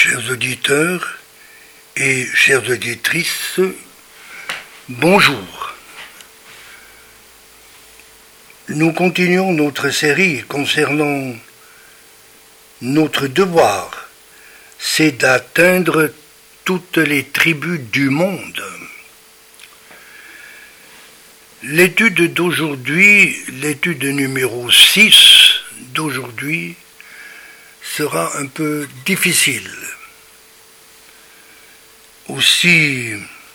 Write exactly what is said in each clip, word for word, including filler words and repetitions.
Chers auditeurs et chères auditrices, bonjour. Nous continuons notre série concernant notre devoir, c'est d'atteindre toutes les tribus du monde. L'étude d'aujourd'hui, l'étude numéro six d'aujourd'hui, sera un peu difficile. Aussi,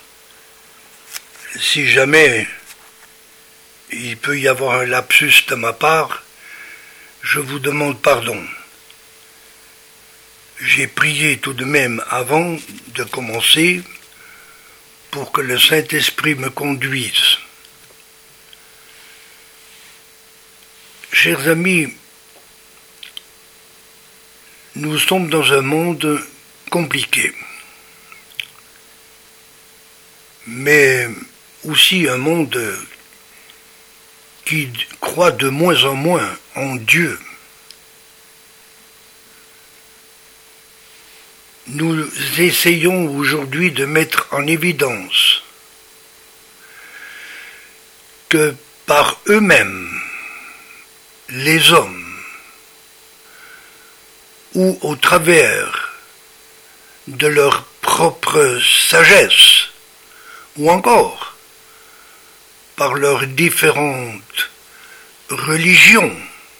si jamais il peut y avoir un lapsus de ma part, je vous demande pardon. J'ai prié tout de même avant de commencer pour que le Saint-Esprit me conduise. Chers amis, nous sommes dans un monde compliqué, mais aussi un monde qui croit de moins en moins en Dieu. Nous essayons aujourd'hui de mettre en évidence que par eux-mêmes, les hommes, ou au travers de leur propre sagesse, ou encore par leurs différentes religions,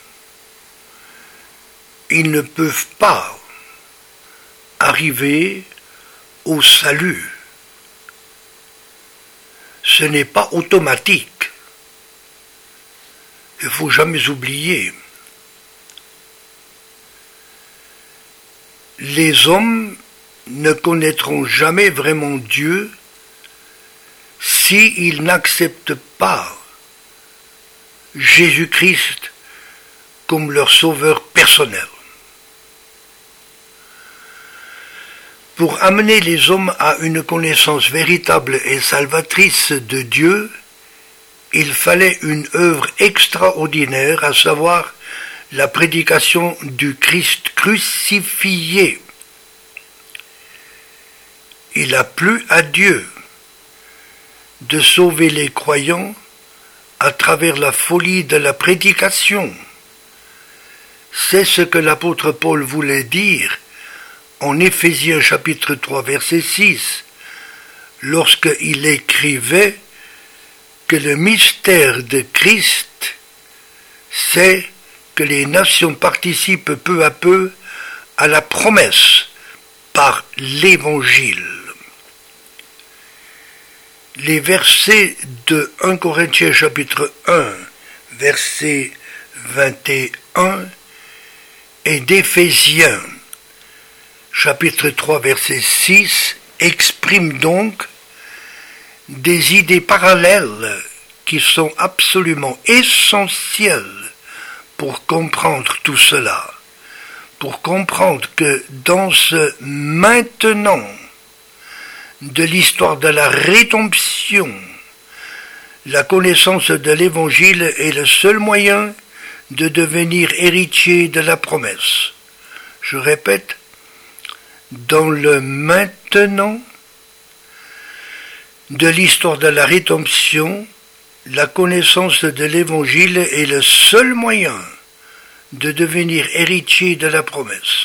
ils ne peuvent pas arriver au salut. Ce n'est pas automatique. Il ne faut jamais oublier. Les hommes ne connaîtront jamais vraiment Dieu s'ils n'acceptent pas Jésus-Christ comme leur sauveur personnel. Pour amener les hommes à une connaissance véritable et salvatrice de Dieu, il fallait une œuvre extraordinaire, à savoir la prédication du Christ crucifié. Il a plu à Dieu de sauver les croyants à travers la folie de la prédication. C'est ce que l'apôtre Paul voulait dire en Éphésiens chapitre trois verset six, lorsqu'il écrivait que le mystère de Christ, c'est que les nations participent peu à peu à la promesse par l'Évangile. Les versets de premier Corinthiens chapitre un, verset vingt et un, et d'Éphésiens chapitre trois, verset six, expriment donc des idées parallèles qui sont absolument essentielles pour comprendre tout cela, pour comprendre que dans ce maintenant de l'histoire de la rédemption, la connaissance de l'Évangile est le seul moyen de devenir héritier de la promesse. Je répète, dans le maintenant de l'histoire de la rédemption, la connaissance de l'Évangile est le seul moyen de devenir héritier de la promesse.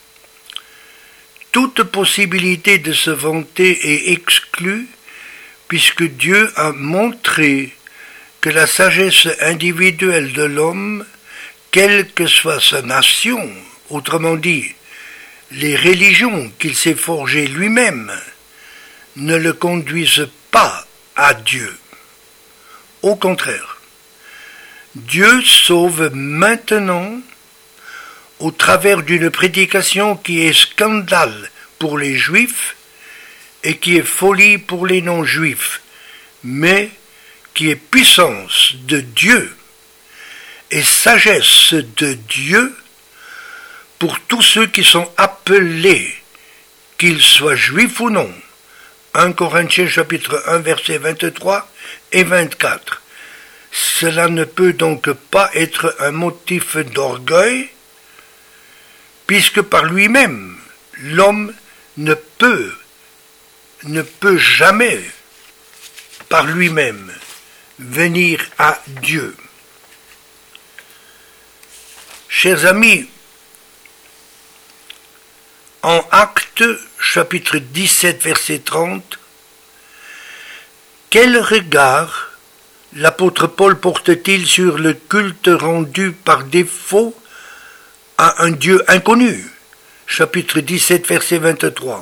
Toute possibilité de se vanter est exclue puisque Dieu a montré que la sagesse individuelle de l'homme, quelle que soit sa nation, autrement dit, les religions qu'il s'est forgées lui-même, ne le conduisent pas à Dieu. Au contraire, Dieu sauve maintenant au travers d'une prédication qui est scandale pour les Juifs et qui est folie pour les non-Juifs, mais qui est puissance de Dieu et sagesse de Dieu pour tous ceux qui sont appelés, qu'ils soient juifs ou non. premier Corinthiens chapitre un, versets vingt-trois et vingt-quatre. Cela ne peut donc pas être un motif d'orgueil, puisque par lui-même, l'homme ne peut, ne peut jamais, par lui-même, venir à Dieu. Chers amis, en Actes, chapitre dix-sept, verset trente, quel regard l'apôtre Paul porte-t-il sur le culte rendu par défaut à un Dieu inconnu? Chapitre dix-sept, verset vingt-trois.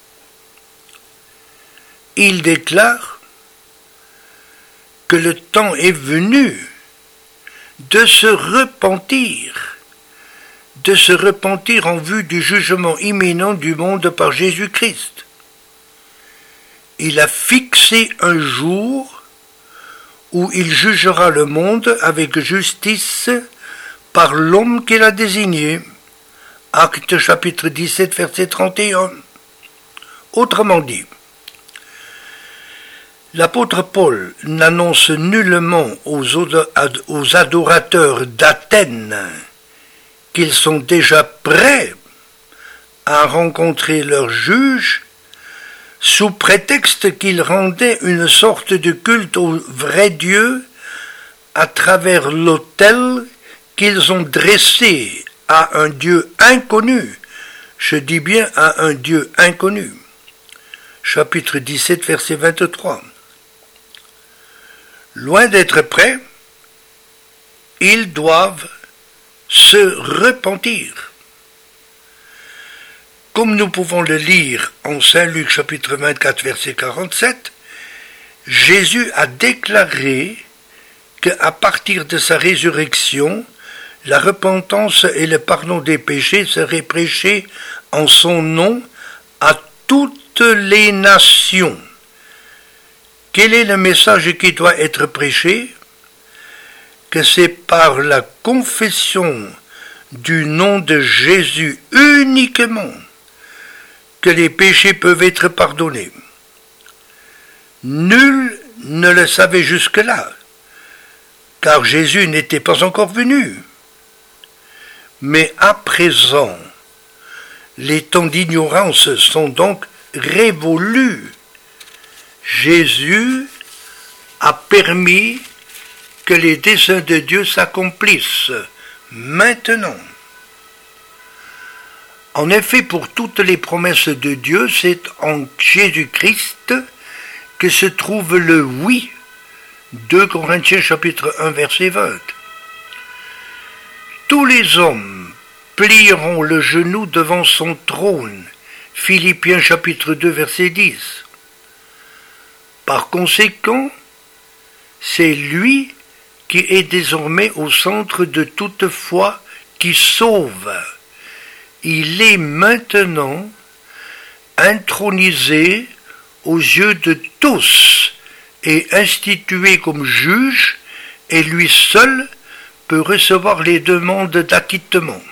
Il déclare que le temps est venu de se repentir, de se repentir en vue du jugement imminent du monde par Jésus-Christ. Il a fixé un jour où il jugera le monde avec justice par l'homme qu'il a désigné. Actes chapitre dix-sept, verset trente et un. Autrement dit, l'apôtre Paul n'annonce nullement aux adorateurs d'Athènes qu'ils sont déjà prêts à rencontrer leur juge, sous prétexte qu'ils rendaient une sorte de culte au vrai Dieu à travers l'autel qu'ils ont dressé à un Dieu inconnu. Je dis bien à un Dieu inconnu. Chapitre dix-sept, verset vingt-trois. Loin d'être prêts, ils doivent se repentir. Comme nous pouvons le lire en Saint Luc chapitre vingt-quatre verset quarante-sept, Jésus a déclaré qu'à partir de sa résurrection, la repentance et le pardon des péchés seraient prêchés en son nom à toutes les nations. Quel est le message qui doit être prêché? Que c'est par la confession du nom de Jésus uniquement que les péchés peuvent être pardonnés. Nul ne le savait jusque-là, car Jésus n'était pas encore venu. Mais à présent, les temps d'ignorance sont donc révolus. Jésus a permis que les desseins de Dieu s'accomplissent maintenant. En effet, pour toutes les promesses de Dieu, c'est en Jésus-Christ que se trouve le oui. deux Corinthiens chapitre un verset vingt. Tous les hommes plieront le genou devant son trône. Philippiens chapitre deux verset dix. Par conséquent, c'est lui qui est désormais au centre de toute foi qui sauve. Il est maintenant intronisé aux yeux de tous et institué comme juge, et lui seul peut recevoir les demandes d'acquittement.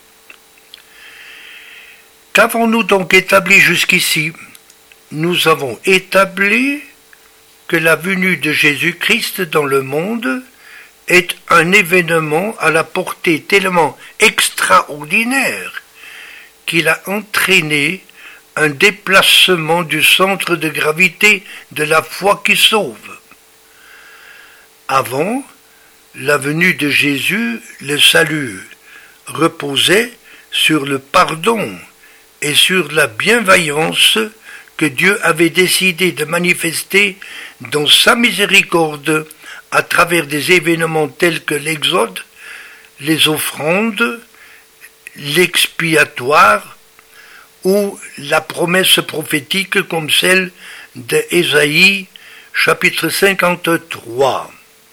Qu'avons-nous donc établi jusqu'ici? Nous avons établi que la venue de Jésus-Christ dans le monde est un événement à la portée tellement extraordinaire qu'il a entraîné un déplacement du centre de gravité de la foi qui sauve. Avant la venue de Jésus, le salut reposait sur le pardon et sur la bienveillance que Dieu avait décidé de manifester dans sa miséricorde à travers des événements tels que l'Exode, les offrandes, l'expiatoire ou la promesse prophétique comme celle d'Ésaïe chapitre cinquante-trois.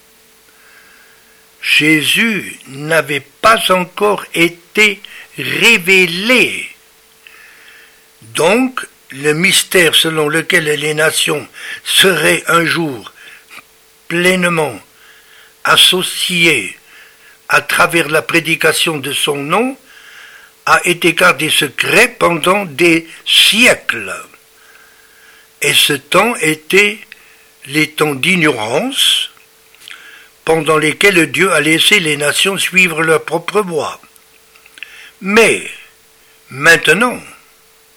Jésus n'avait pas encore été révélé. Donc, le mystère selon lequel les nations seraient un jour pleinement associées à travers la prédication de son nom a été gardé secret pendant des siècles. Et ce temps était les temps d'ignorance pendant lesquels Dieu a laissé les nations suivre leur propre voie. Mais, maintenant,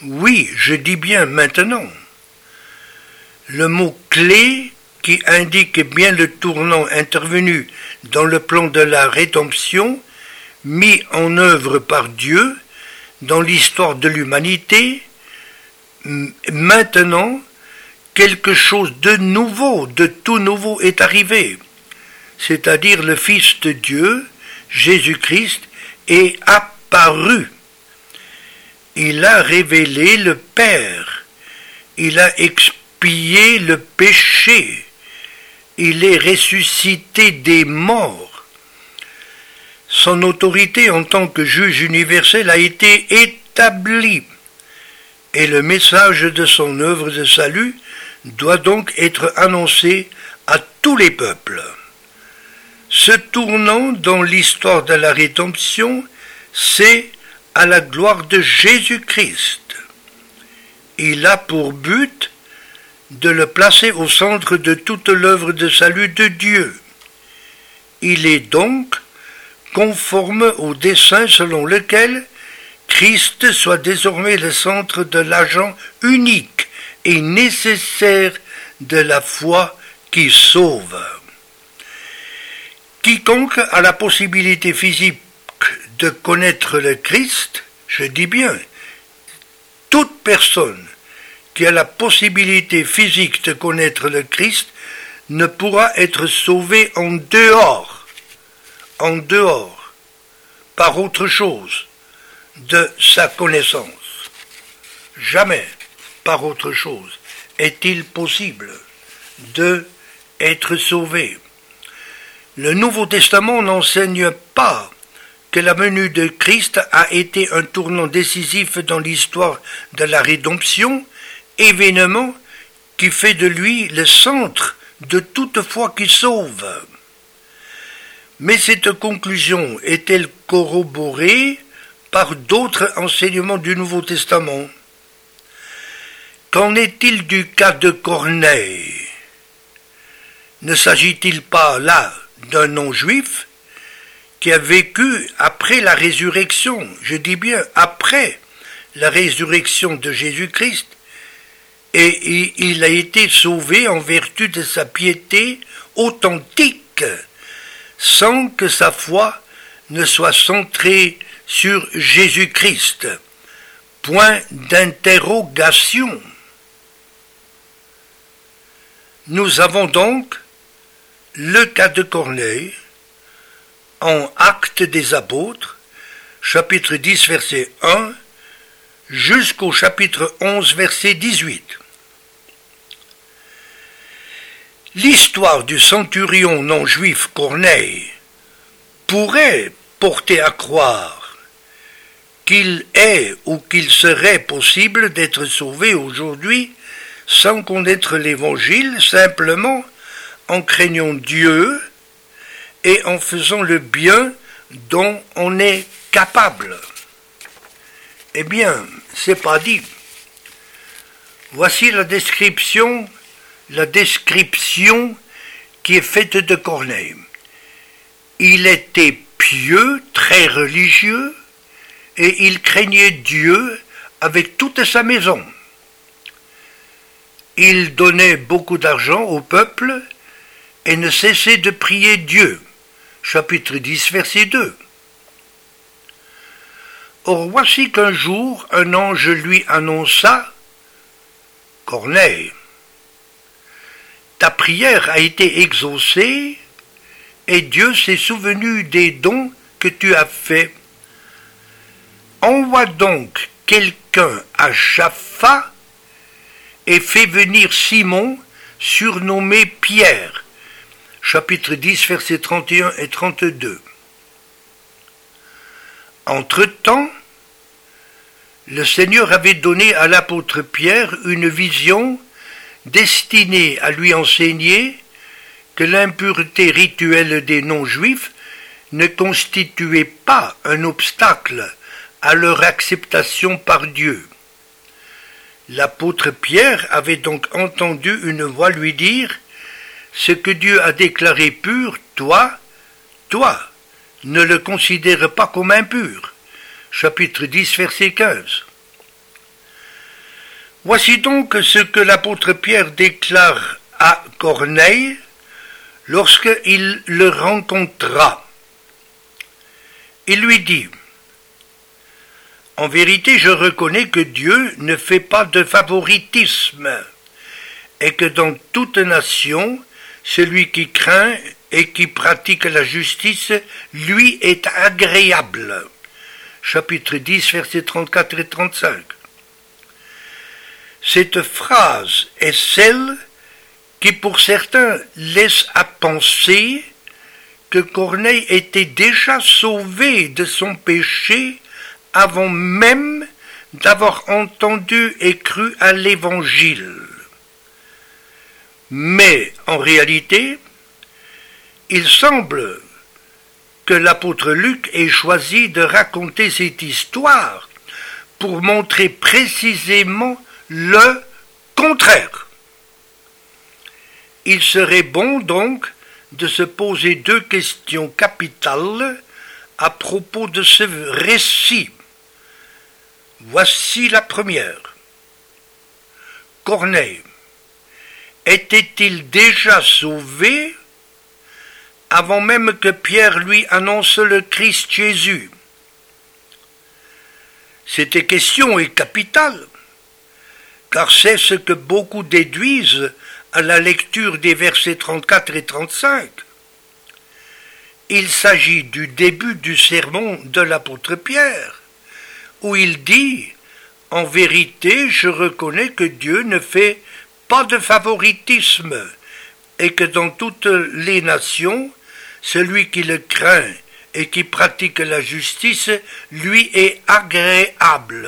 Oui, je dis bien maintenant. Le mot clé qui indique bien le tournant intervenu dans le plan de la rédemption mis en œuvre par Dieu dans l'histoire de l'humanité, maintenant, quelque chose de nouveau, de tout nouveau est arrivé, c'est-à-dire le Fils de Dieu, Jésus-Christ, est apparu. Il a révélé le Père, il a expié le péché, il est ressuscité des morts. Son autorité en tant que juge universel a été établie, et le message de son œuvre de salut doit donc être annoncé à tous les peuples. Ce tournant dans l'histoire de la rédemption, c'est à la gloire de Jésus-Christ. Il a pour but de le placer au centre de toute l'œuvre de salut de Dieu. Il est donc conforme au dessein selon lequel Christ soit désormais le centre de l'agent unique et nécessaire de la foi qui sauve. Quiconque a la possibilité physique de connaître le Christ, je dis bien, toute personne qui a la possibilité physique de connaître le Christ ne pourra être sauvée en dehors, en dehors, par autre chose de sa connaissance. Jamais par autre chose est-il possible de être sauvé. Le Nouveau Testament n'enseigne pas que la venue de Christ a été un tournant décisif dans l'histoire de la rédemption, événement qui fait de lui le centre de toute foi qui sauve. Mais cette conclusion est-elle corroborée par d'autres enseignements du Nouveau Testament? Qu'en est-il du cas de Corneille? Ne s'agit-il pas là d'un non-juif qui a vécu après la résurrection, je dis bien après la résurrection de Jésus-Christ, et il a été sauvé en vertu de sa piété authentique, sans que sa foi ne soit centrée sur Jésus-Christ. Point d'interrogation. Nous avons donc le cas de Corneille en Actes des Apôtres, chapitre dix, verset un, jusqu'au chapitre onze, verset dix-huit. L'histoire du centurion non-juif Corneille pourrait porter à croire qu'il est ou qu'il serait possible d'être sauvé aujourd'hui sans connaître l'Évangile, simplement en craignant Dieu et en faisant le bien dont on est capable. Eh bien, c'est pas dit. Voici la description, la description qui est faite de Corneille. Il était pieux, très religieux, et il craignait Dieu avec toute sa maison. Il donnait beaucoup d'argent au peuple et ne cessait de prier Dieu. Chapitre dix, verset deux. Or voici qu'un jour, un ange lui annonça, « Corneille, ta prière a été exaucée et Dieu s'est souvenu des dons que tu as faits. Envoie donc quelqu'un à Jaffa et fais venir Simon, surnommé Pierre. » Chapitre dix, versets trente et un et trente-deux. Entre-temps, le Seigneur avait donné à l'apôtre Pierre une vision destinée à lui enseigner que l'impureté rituelle des non-juifs ne constituait pas un obstacle à leur acceptation par Dieu. L'apôtre Pierre avait donc entendu une voix lui dire « Ce que Dieu a déclaré pur, toi, toi, ne le considère pas comme impur. » Chapitre dix, verset quinze. Voici donc ce que l'apôtre Pierre déclare à Corneille lorsqu'il le rencontra. Il lui dit: « En vérité, je reconnais que Dieu ne fait pas de favoritisme, et que dans toute nation, celui qui craint et qui pratique la justice, lui est agréable. » Chapitre dix, versets trente-quatre et trente-cinq. Cette phrase est celle qui, pour certains, laisse à penser que Corneille était déjà sauvé de son péché avant même d'avoir entendu et cru à l'Évangile. Mais en réalité, il semble que l'apôtre Luc ait choisi de raconter cette histoire pour montrer précisément le contraire. Il serait bon donc de se poser deux questions capitales à propos de ce récit. Voici la première. Corneille était-il déjà sauvé avant même que Pierre lui annonce le Christ Jésus? Cette question est capitale, car c'est ce que beaucoup déduisent à la lecture des versets trente-quatre et trente-cinq. Il s'agit du début du sermon de l'apôtre Pierre, où il dit « En vérité, je reconnais que Dieu ne fait pas de favoritisme, et que dans toutes les nations, celui qui le craint et qui pratique la justice, lui est agréable. »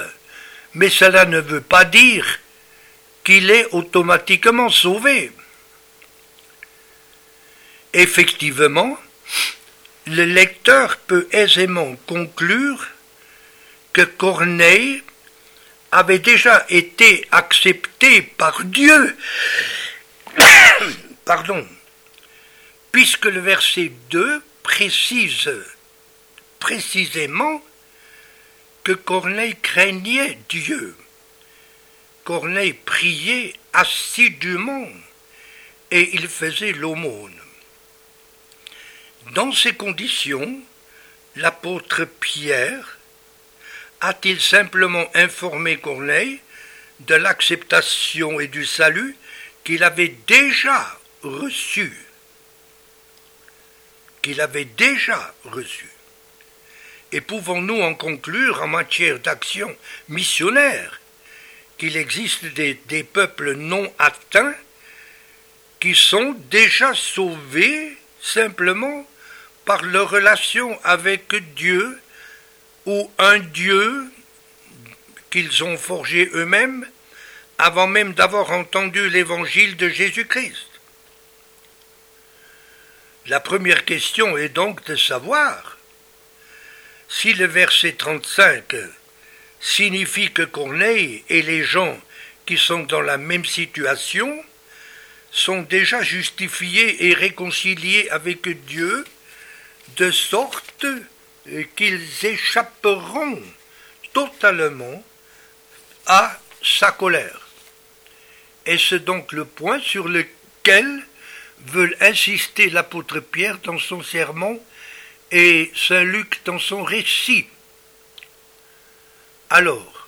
Mais cela ne veut pas dire qu'il est automatiquement sauvé. Effectivement, le lecteur peut aisément conclure que Corneille avait déjà été accepté par Dieu, pardon, puisque le verset deux précise précisément que Corneille craignait Dieu. Corneille priait assidûment et il faisait l'aumône. Dans ces conditions, l'apôtre Pierre a-t-il simplement informé Corneille de l'acceptation et du salut qu'il avait déjà reçu, qu'il avait déjà reçu. Et pouvons-nous en conclure en matière d'action missionnaire qu'il existe des, des peuples non atteints qui sont déjà sauvés simplement par leur relation avec Dieu ou un Dieu qu'ils ont forgé eux-mêmes avant même d'avoir entendu l'évangile de Jésus-Christ. La première question est donc de savoir si le verset trente-cinq signifie que Corneille et les gens qui sont dans la même situation sont déjà justifiés et réconciliés avec Dieu, de sorte qu'ils échapperont totalement à sa colère. Est-ce donc le point sur lequel veut insister l'apôtre Pierre dans son sermon et saint Luc dans son récit? Alors,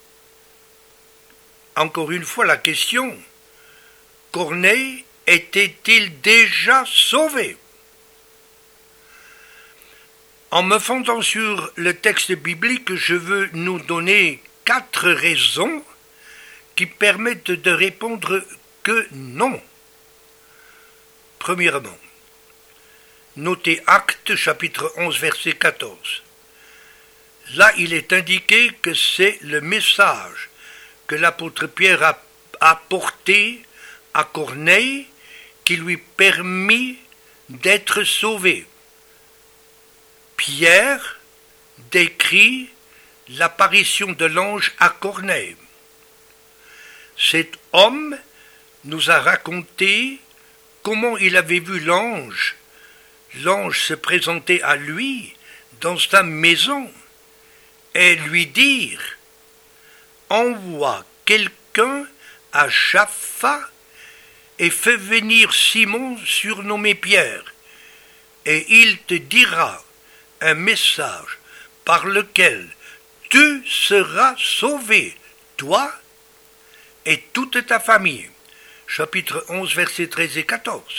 encore une fois la question, Corneille était-il déjà sauvé? En me fondant sur le texte biblique, je veux nous donner quatre raisons qui permettent de répondre que non. Premièrement, notez Actes chapitre onze verset quatorze. Là, il est indiqué que c'est le message que l'apôtre Pierre a apporté à Corneille qui lui permit d'être sauvé. Pierre décrit l'apparition de l'ange à Corneille. Cet homme nous a raconté comment il avait vu l'ange. L'ange se présenter à lui dans sa maison et lui dire « Envoie quelqu'un quelqu'un à Jaffa et fais venir Simon surnommé Pierre, et il te dira un message par lequel tu seras sauvé, toi et toute ta famille. Chapitre onze, versets treize et quatorze.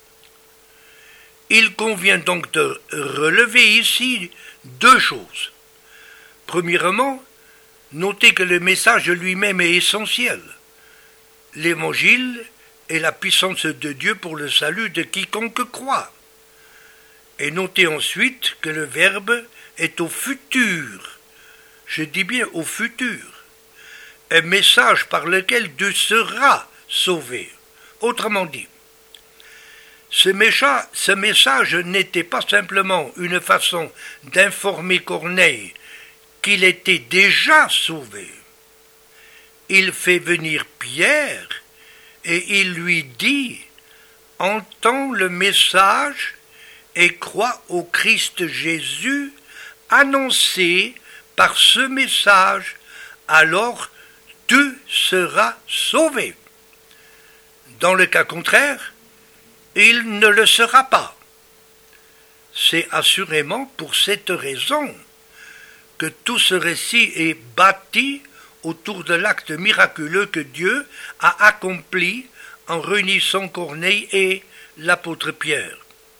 Il convient donc de relever ici deux choses. Premièrement, notez que le message lui-même est essentiel. L'Évangile est la puissance de Dieu pour le salut de quiconque croit. Et notez ensuite que le verbe est au futur. Je dis bien au futur. Un message par lequel Dieu sera sauvé. Autrement dit, ce, mécha, ce message n'était pas simplement une façon d'informer Corneille qu'il était déjà sauvé. Il fait venir Pierre et il lui dit « Entends le message et crois au Christ Jésus annoncé par ce message, alors tu seras sauvé. » Dans le cas contraire, il ne le sera pas. C'est assurément pour cette raison que tout ce récit est bâti autour de l'acte miraculeux que Dieu a accompli en réunissant Corneille et l'apôtre Pierre.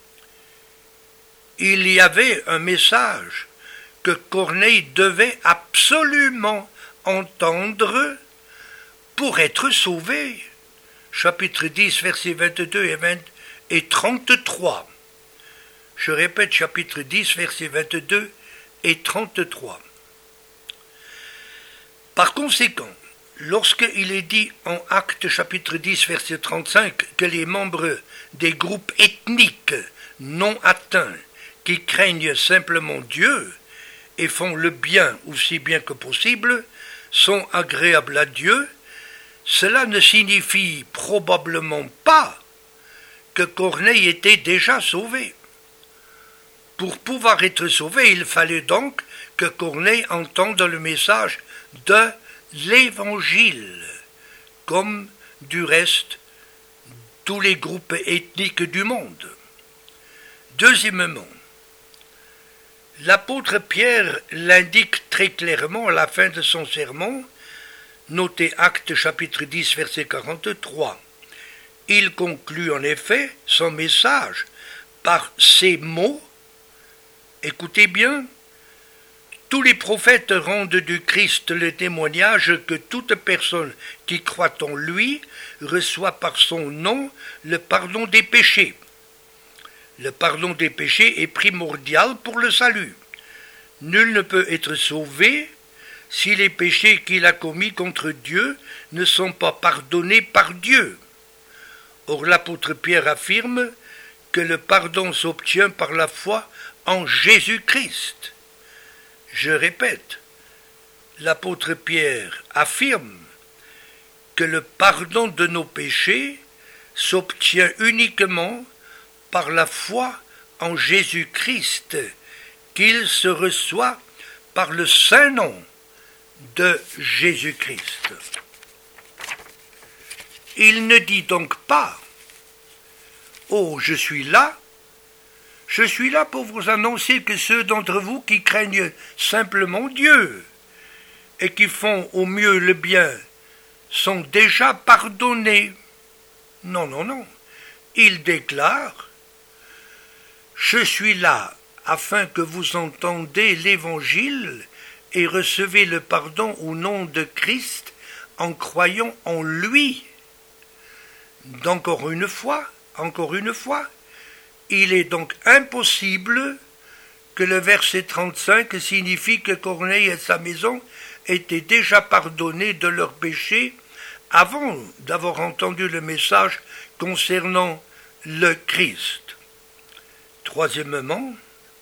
Il y avait un message que Corneille devait absolument entendre pour être sauvé. Chapitre dix, versets vingt-deux et, vingt et trente-trois. Je répète, chapitre dix, versets vingt-deux et trente-trois. Par conséquent, lorsqu'il est dit en Actes chapitre dix, verset trente-cinq, que les membres des groupes ethniques non atteints qui craignent simplement Dieu et font le bien aussi bien que possible, sont agréables à Dieu, cela ne signifie probablement pas que Corneille était déjà sauvé. Pour pouvoir être sauvé, il fallait donc que Corneille entende le message de l'Évangile, comme du reste tous les groupes ethniques du monde. Deuxièmement, l'apôtre Pierre l'indique très clairement à la fin de son sermon, notez Actes chapitre dix, verset quarante-trois. Il conclut en effet son message par ces mots. Écoutez bien, tous les prophètes rendent du Christ le témoignage que toute personne qui croit en lui reçoit par son nom le pardon des péchés. Le pardon des péchés est primordial pour le salut. Nul ne peut être sauvé si les péchés qu'il a commis contre Dieu ne sont pas pardonnés par Dieu. Or l'apôtre Pierre affirme que le pardon s'obtient par la foi en Jésus-Christ. Je répète, l'apôtre Pierre affirme que le pardon de nos péchés s'obtient uniquement par la foi en Jésus-Christ, qu'il se reçoit par le saint nom de Jésus-Christ. Il ne dit donc pas « Oh, je suis là, je suis là pour vous annoncer que ceux d'entre vous qui craignent simplement Dieu et qui font au mieux le bien sont déjà pardonnés. » Non, non, non. Il déclare « Je suis là afin que vous entendez l'Évangile et recevez le pardon au nom de Christ en croyant en lui. » D'encore une fois, encore une fois, il est donc impossible que le verset trente-cinq signifie que Corneille et sa maison étaient déjà pardonnés de leurs péchés avant d'avoir entendu le message concernant le Christ. Troisièmement,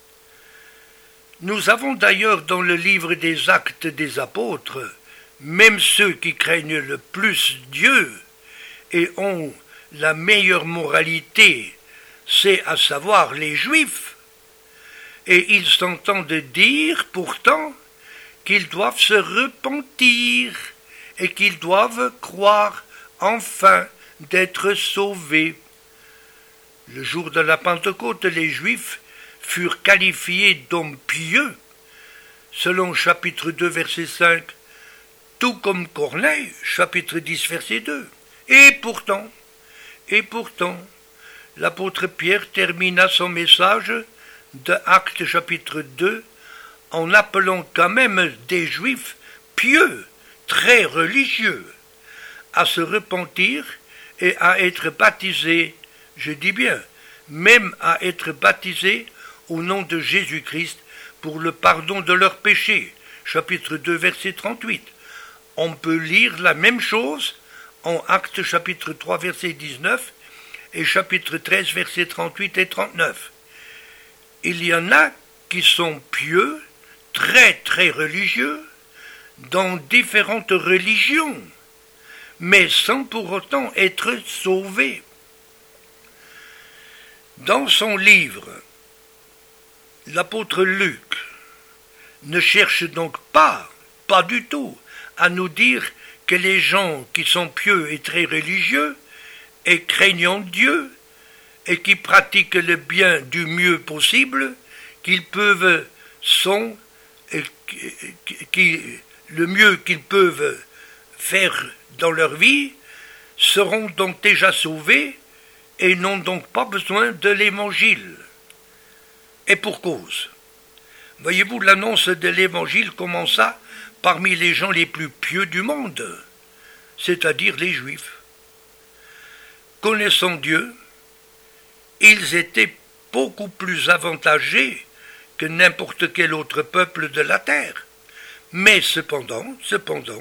nous avons d'ailleurs dans le livre des Actes des Apôtres, même ceux qui craignent le plus Dieu et ont la meilleure moralité, c'est à savoir les Juifs, et ils s'entendent dire pourtant qu'ils doivent se repentir et qu'ils doivent croire enfin d'être sauvés. Le jour de la Pentecôte, les Juifs furent qualifiés d'hommes pieux, selon chapitre deux, verset cinq, tout comme Corneille, chapitre dix, verset deux. Et pourtant, et pourtant, l'apôtre Pierre termina son message de Actes chapitre deux en appelant quand même des Juifs pieux, très religieux, à se repentir et à être baptisés, je dis bien, même à être baptisés au nom de Jésus-Christ pour le pardon de leurs péchés. Chapitre deux, verset trente-huit. On peut lire la même chose en Actes chapitre trois, verset dix-neuf et chapitre treize, verset trente-huit et trente-neuf. Il y en a qui sont pieux, très très religieux, dans différentes religions, mais sans pour autant être sauvés. Dans son livre, l'apôtre Luc ne cherche donc pas, pas du tout, à nous dire que les gens qui sont pieux et très religieux et craignant Dieu et qui pratiquent le bien du mieux possible, qu'ils peuvent sont et qui, le mieux qu'ils peuvent faire dans leur vie, seront donc déjà sauvés et n'ont donc pas besoin de l'évangile. Et pour cause. Voyez-vous, l'annonce de l'évangile commença parmi les gens les plus pieux du monde, c'est-à-dire les Juifs. Connaissant Dieu, ils étaient beaucoup plus avantagés que n'importe quel autre peuple de la terre. Mais cependant, cependant,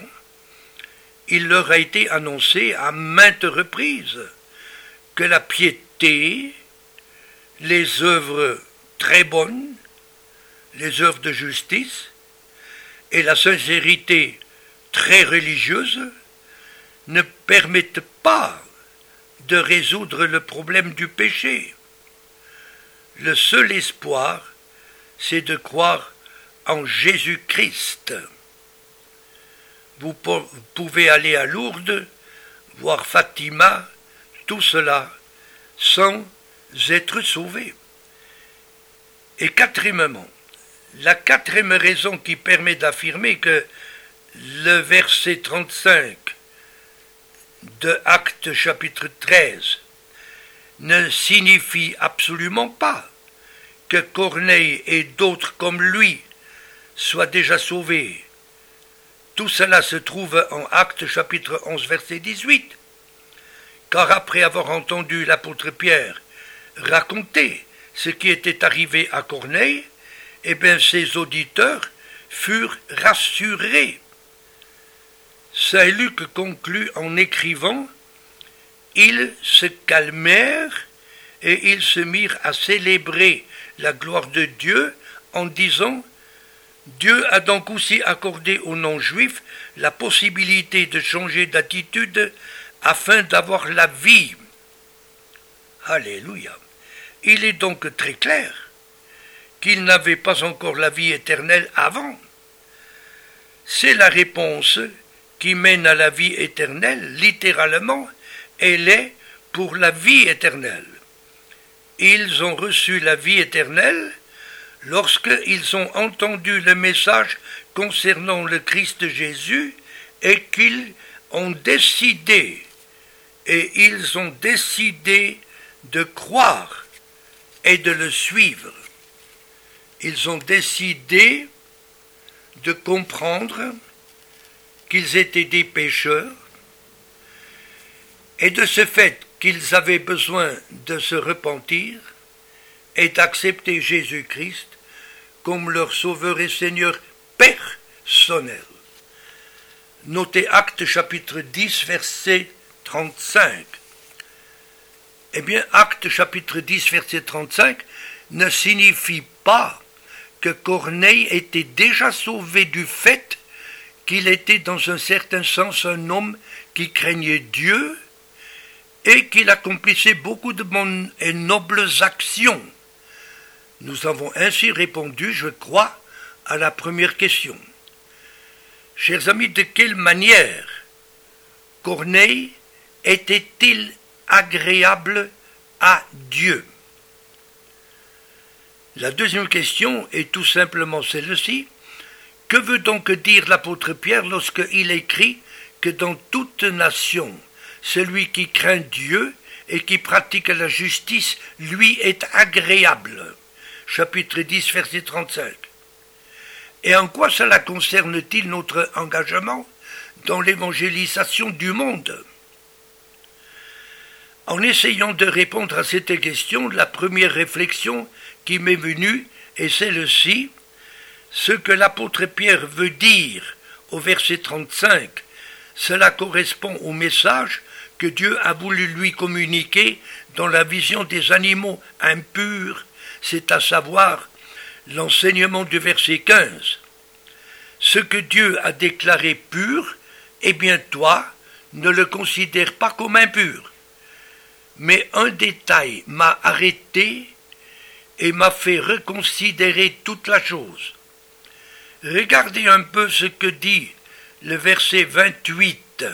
il leur a été annoncé à maintes reprises que la piété, les œuvres très bonnes, les œuvres de justice et la sincérité très religieuse ne permettent pas de résoudre le problème du péché. Le seul espoir, c'est de croire en Jésus-Christ. Vous pouvez aller à Lourdes, voir Fatima, tout cela, sans être sauvé. Et quatrièmement, la quatrième raison qui permet d'affirmer que le verset trente-cinq de Actes chapitre treize ne signifie absolument pas que Corneille et d'autres comme lui soient déjà sauvés. Tout cela se trouve en Actes chapitre onze, verset dix-huit. Car après avoir entendu l'apôtre Pierre raconter ce qui était arrivé à Corneille, eh bien ses auditeurs furent rassurés. Saint Luc conclut en écrivant « Ils se calmèrent et ils se mirent à célébrer la gloire de Dieu en disant « Dieu a donc aussi accordé aux non-juifs la possibilité de changer d'attitude afin d'avoir la vie. » Alléluia. Il est donc très clair qu'ils n'avaient pas encore la vie éternelle avant. C'est la réponse qui mène à la vie éternelle, littéralement, elle est pour la vie éternelle. Ils ont reçu la vie éternelle lorsqu'ils ont entendu le message concernant le Christ Jésus et qu'ils ont décidé, et ils ont décidé de croire et de le suivre. Ils ont décidé de comprendre qu'ils étaient des pécheurs et de ce fait qu'ils avaient besoin de se repentir et d'accepter Jésus-Christ comme leur Sauveur et Seigneur personnel. Notez Actes chapitre dix, verset trente-cinq. Eh bien, Actes chapitre dix, verset trente-cinq ne signifie pas que Corneille était déjà sauvé du fait qu'il était dans un certain sens un homme qui craignait Dieu et qu'il accomplissait beaucoup de bonnes et nobles actions. Nous avons ainsi répondu, je crois, à la première question. Chers amis, de quelle manière Corneille était-il agréable à Dieu? La deuxième question est tout simplement celle-ci. Que veut donc dire l'apôtre Pierre lorsqu'il écrit que dans toute nation, celui qui craint Dieu et qui pratique la justice, lui est agréable? Chapitre dix, verset trente-cinq. Et en quoi cela concerne-t-il notre engagement dans l'évangélisation du monde? En essayant de répondre à cette question, la première réflexion qui m'est venue est celle-ci. Ce que l'apôtre Pierre veut dire au verset trente-cinq, cela correspond au message que Dieu a voulu lui communiquer dans la vision des animaux impurs, c'est à savoir l'enseignement du verset quinze. Ce que Dieu a déclaré pur, eh bien toi, ne le considère pas comme impur. Mais un détail m'a arrêté et m'a fait reconsidérer toute la chose. Regardez un peu ce que dit le verset vingt-huit,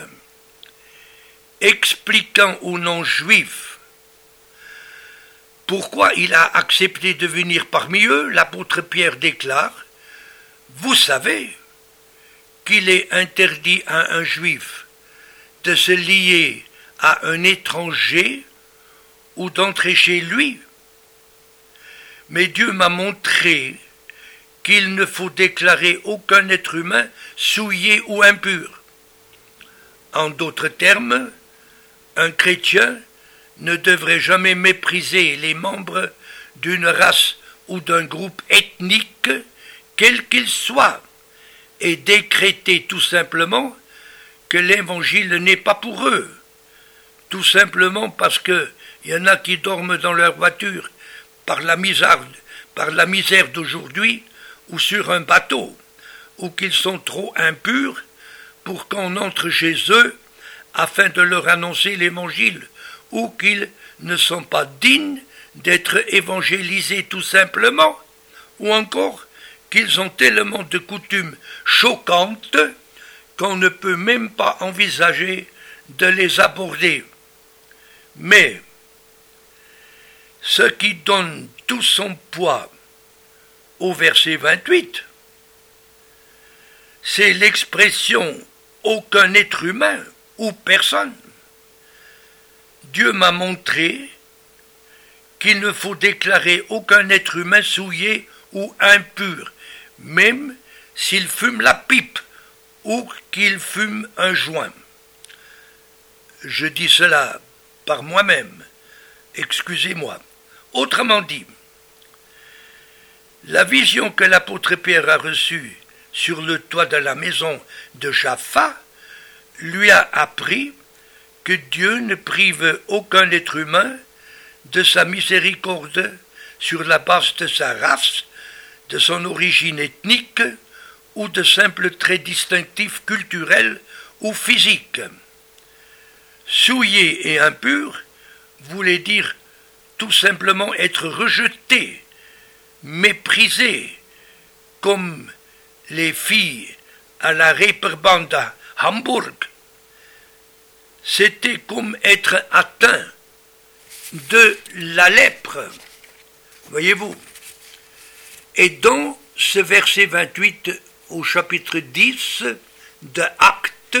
expliquant aux non-juifs pourquoi il a accepté de venir parmi eux. L'apôtre Pierre déclare: vous savez qu'il est interdit à un juif de se lier à un étranger ou d'entrer chez lui. Mais Dieu m'a montré qu'il ne faut déclarer aucun être humain souillé ou impur. En d'autres termes, un chrétien ne devrait jamais mépriser les membres d'une race ou d'un groupe ethnique, quel qu'il soit, et décréter tout simplement que l'évangile n'est pas pour eux, tout simplement parce qu'il y en a qui dorment dans leur voiture par la misère, par la misère d'aujourd'hui, ou sur un bateau, ou qu'ils sont trop impurs pour qu'on entre chez eux afin de leur annoncer l'évangile, ou qu'ils ne sont pas dignes d'être évangélisés tout simplement, ou encore qu'ils ont tellement de coutumes choquantes qu'on ne peut même pas envisager de les aborder. Mais ce qui donne tout son poids au verset vingt-huit, c'est l'expression « aucun être humain » ou « personne ». Dieu m'a montré qu'il ne faut déclarer aucun être humain souillé ou impur, même s'il fume la pipe ou qu'il fume un joint. Je dis cela par moi-même, excusez-moi. Autrement dit, la vision que l'apôtre Pierre a reçue sur le toit de la maison de Jaffa lui a appris que Dieu ne prive aucun être humain de sa miséricorde sur la base de sa race, de son origine ethnique ou de simples traits distinctifs culturels ou physiques. Souillé et impur voulait dire tout simplement être rejeté, méprisé, comme les filles à la Reeperbahn à Hambourg. C'était comme être atteint de la lèpre, voyez-vous. Et dans ce verset vingt-huit au chapitre dix de Actes,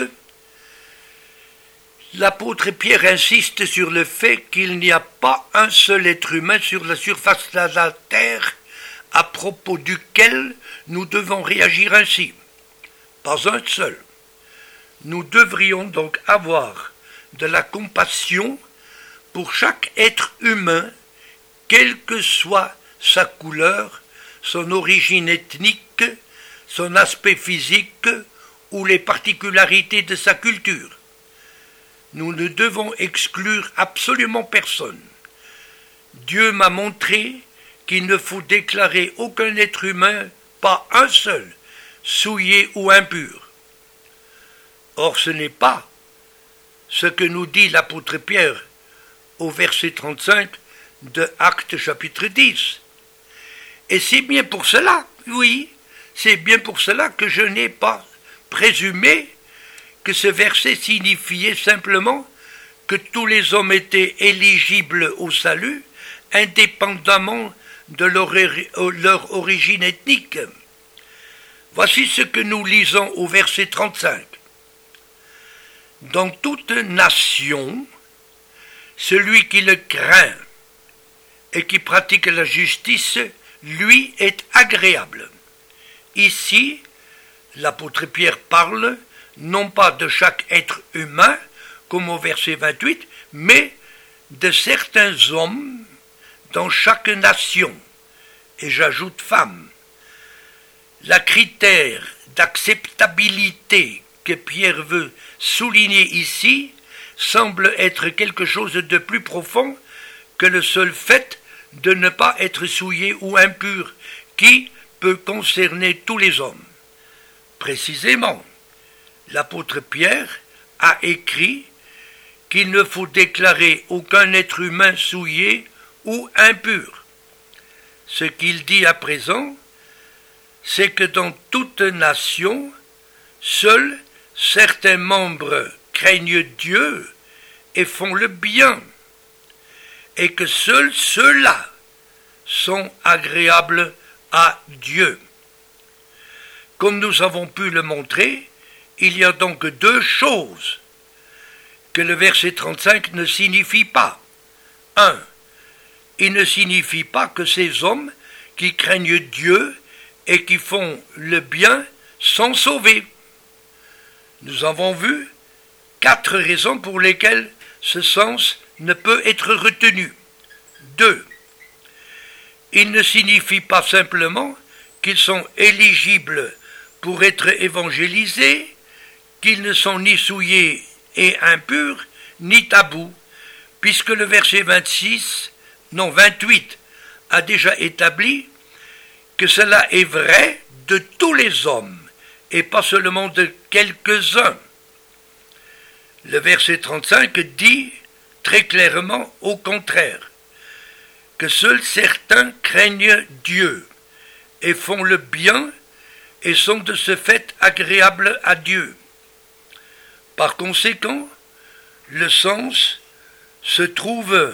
l'apôtre Pierre insiste sur le fait qu'il n'y a pas un seul être humain sur la surface de la terre à propos duquel nous devons réagir ainsi. Pas un seul. Nous devrions donc avoir de la compassion pour chaque être humain, quelle que soit sa couleur, son origine ethnique, son aspect physique ou les particularités de sa culture. Nous ne devons exclure absolument personne. Dieu m'a montré qu'il ne faut déclarer aucun être humain, pas un seul, souillé ou impur. Or ce n'est pas ce que nous dit l'apôtre Pierre au verset trente-cinq de Actes chapitre dix. Et c'est bien pour cela, oui, c'est bien pour cela que je n'ai pas présumé que ce verset signifiait simplement que tous les hommes étaient éligibles au salut, indépendamment de leur, leur origine ethnique. Voici ce que nous lisons au verset trente-cinq. Dans toute nation, celui qui le craint et qui pratique la justice, lui est agréable. Ici, l'apôtre Pierre parle non pas de chaque être humain, comme au verset vingt-huit, mais de certains hommes dans chaque nation, et j'ajoute femme. La critère d'acceptabilité que Pierre veut souligner ici semble être quelque chose de plus profond que le seul fait de ne pas être souillé ou impur, qui peut concerner tous les hommes. Précisément, l'apôtre Pierre a écrit qu'il ne faut déclarer aucun être humain souillé ou impur. Ce qu'il dit à présent, c'est que dans toute nation, seuls certains membres craignent Dieu et font le bien, et que seuls ceux-là sont agréables à Dieu. Comme nous avons pu le montrer, il y a donc deux choses que le verset trente-cinq ne signifie pas. Un, il ne signifie pas que ces hommes qui craignent Dieu et qui font le bien sont sauvés. Nous avons vu quatre raisons pour lesquelles ce sens ne peut être retenu. Deux, il ne signifie pas simplement qu'ils sont éligibles pour être évangélisés, qu'ils ne sont ni souillés et impurs, ni tabous, puisque le verset vingt-six, non vingt-huit, a déjà établi que cela est vrai de tous les hommes, et pas seulement de quelques-uns. Le verset trente-cinq dit très clairement au contraire, que seuls certains craignent Dieu, et font le bien, et sont de ce fait agréables à Dieu. Par conséquent, le sens se trouve,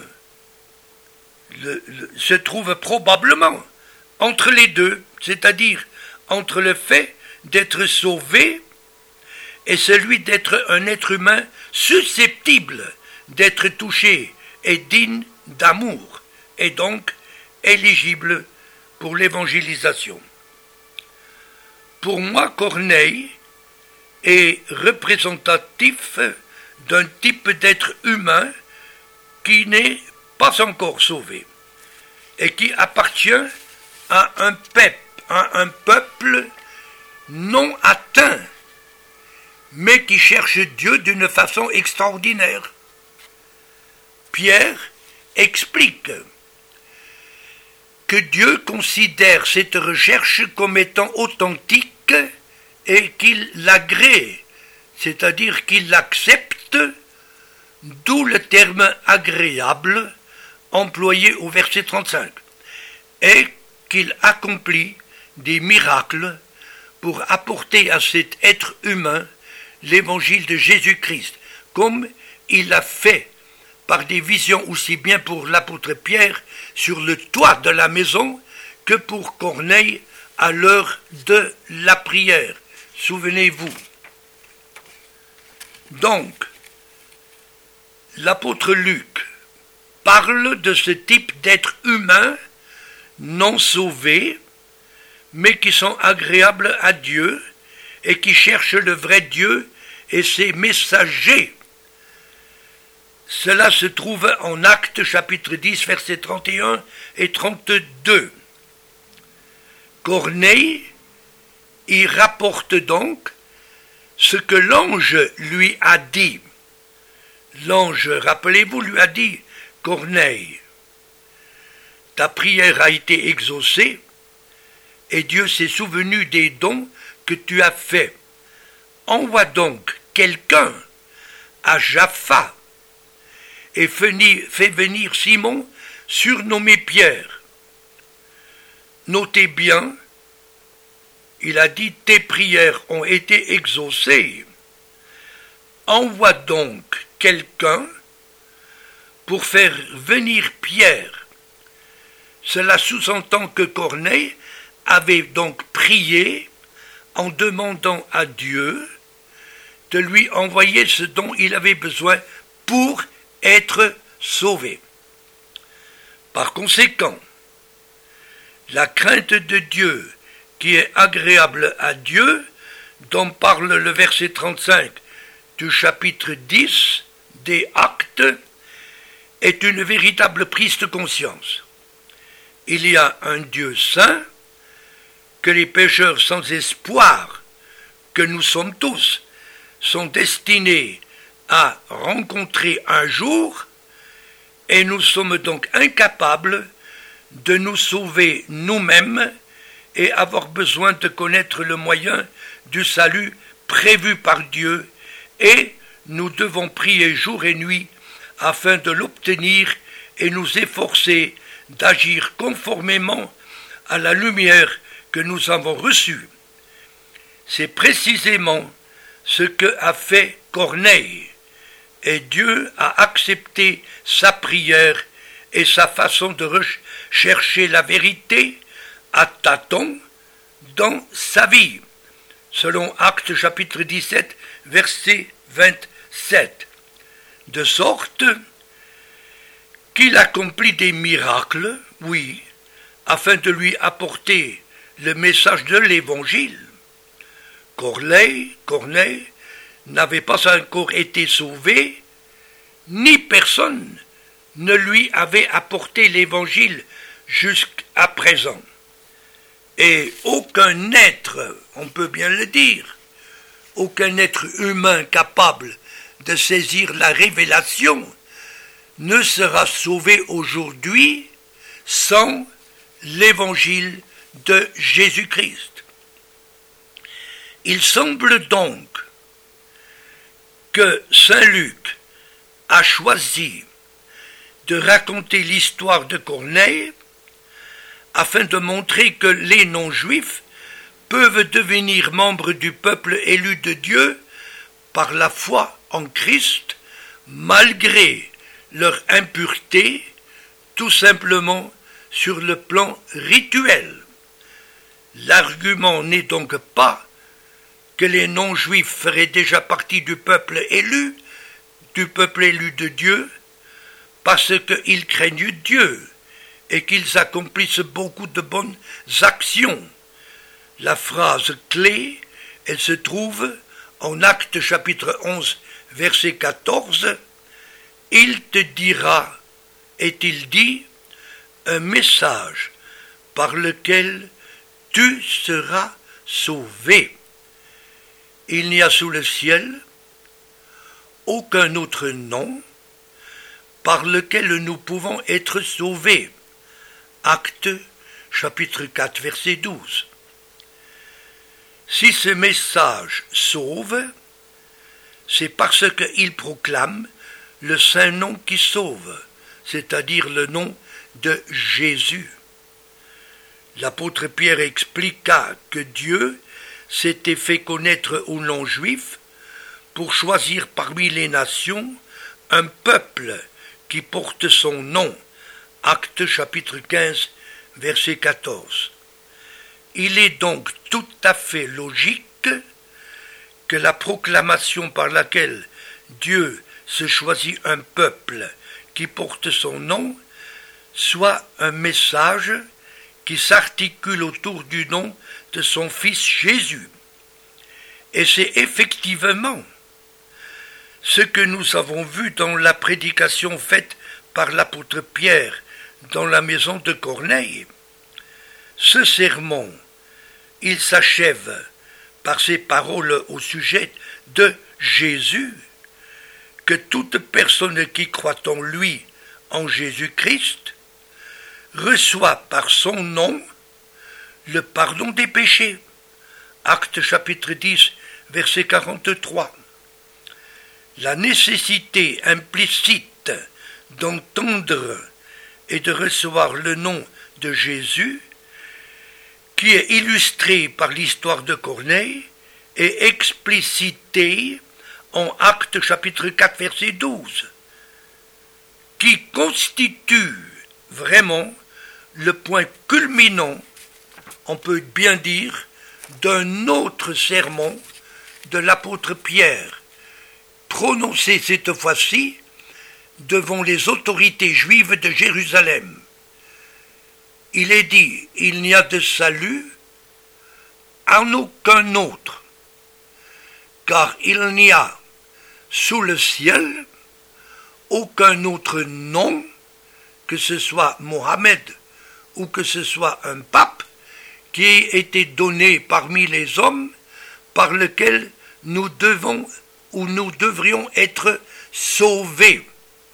le, le, se trouve probablement entre les deux, c'est-à-dire entre le fait d'être sauvé et celui d'être un être humain susceptible d'être touché et digne d'amour, et donc éligible pour l'évangélisation. Pour moi, Corneille est représentatif d'un type d'être humain qui n'est pas encore sauvé et qui appartient à un peuple, à un peuple non atteint, mais qui cherche Dieu d'une façon extraordinaire. Pierre explique que Dieu considère cette recherche comme étant authentique et qu'il l'agrée, c'est-à-dire qu'il l'accepte, d'où le terme agréable employé au verset trente-cinq, et qu'il accomplit des miracles pour apporter à cet être humain l'évangile de Jésus-Christ, comme il l'a fait par des visions aussi bien pour l'apôtre Pierre sur le toit de la maison que pour Corneille à l'heure de la prière. Souvenez-vous. Donc, l'apôtre Luc parle de ce type d'êtres humains non sauvés, mais qui sont agréables à Dieu et qui cherchent le vrai Dieu et ses messagers. Cela se trouve en Actes chapitre dix, versets trente et un et trente-deux. Corneille y rapporte donc ce que l'ange lui a dit. L'ange, rappelez-vous, lui a dit, Corneille, ta prière a été exaucée et Dieu s'est souvenu des dons que tu as faits. Envoie donc quelqu'un à Jaffa et fais venir Simon, surnommé Pierre. Notez bien, il a dit tes prières ont été exaucées. envoie donc quelqu'un pour faire venir Pierre. Cela sous-entend que Corneille avait donc prié en demandant à Dieu de lui envoyer ce dont il avait besoin pour être sauvé. Par conséquent, la crainte de Dieu qui est agréable à Dieu, dont parle le verset trente-cinq du chapitre dix des Actes, est une véritable prise de conscience. Il y a un Dieu saint, que les pécheurs sans espoir, que nous sommes tous, sont destinés à rencontrer un jour, et nous sommes donc incapables de nous sauver nous-mêmes et avoir besoin de connaître le moyen du salut prévu par Dieu, et nous devons prier jour et nuit afin de l'obtenir et nous efforcer d'agir conformément à la lumière que nous avons reçue. C'est précisément ce que a fait Corneille, et Dieu a accepté sa prière et sa façon de rechercher la vérité à tâtons dans sa vie, selon Actes chapitre dix-sept, verset vingt-sept, de sorte qu'il accomplit des miracles, oui, afin de lui apporter le message de l'Évangile. Corneille, Corneille n'avait pas encore été sauvé, ni personne ne lui avait apporté l'Évangile jusqu'à présent. Et aucun être, on peut bien le dire, aucun être humain capable de saisir la révélation ne sera sauvé aujourd'hui sans l'Évangile de Jésus-Christ. Il semble donc que saint Luc a choisi de raconter l'histoire de Corneille afin de montrer que les non-juifs peuvent devenir membres du peuple élu de Dieu par la foi en Christ, malgré leur impureté, tout simplement sur le plan rituel. L'argument n'est donc pas que les non-juifs feraient déjà partie du peuple élu, du peuple élu de Dieu, parce qu'ils craignent Dieu et qu'ils accomplissent beaucoup de bonnes actions. La phrase clé, elle se trouve en Actes chapitre onze, verset quatorze, « Il te dira, est-il dit, un message par lequel tu seras sauvé. Il n'y a sous le ciel aucun autre nom par lequel nous pouvons être sauvés. » Actes chapitre quatre, verset douze. Si ce message sauve, c'est parce qu'il proclame le saint nom qui sauve, c'est-à-dire le nom de Jésus. L'apôtre Pierre expliqua que Dieu s'était fait connaître aux non-juifs pour choisir parmi les nations un peuple qui porte son nom. Actes chapitre quinze, verset quatorze. Il est donc tout à fait logique que la proclamation par laquelle Dieu se choisit un peuple qui porte son nom soit un message qui s'articule autour du nom de son Fils Jésus. Et c'est effectivement ce que nous avons vu dans la prédication faite par l'apôtre Pierre dans la maison de Corneille. Ce sermon, il s'achève par ces paroles au sujet de Jésus, que toute personne qui croit en lui, en Jésus-Christ, reçoit par son nom le pardon des péchés. Actes chapitre dix, verset quarante-trois. La nécessité implicite d'entendre et de recevoir le nom de Jésus, qui est illustré par l'histoire de Corneille, est explicitée en Actes chapitre quatre verset douze, qui constitue vraiment le point culminant, on peut bien dire, d'un autre sermon de l'apôtre Pierre, prononcé cette fois-ci devant les autorités juives de Jérusalem. Il est dit, il n'y a de salut en aucun autre, car il n'y a sous le ciel aucun autre nom, que ce soit Mohammed ou que ce soit un pape, qui ait été donné parmi les hommes par lequel nous devons ou nous devrions être sauvés.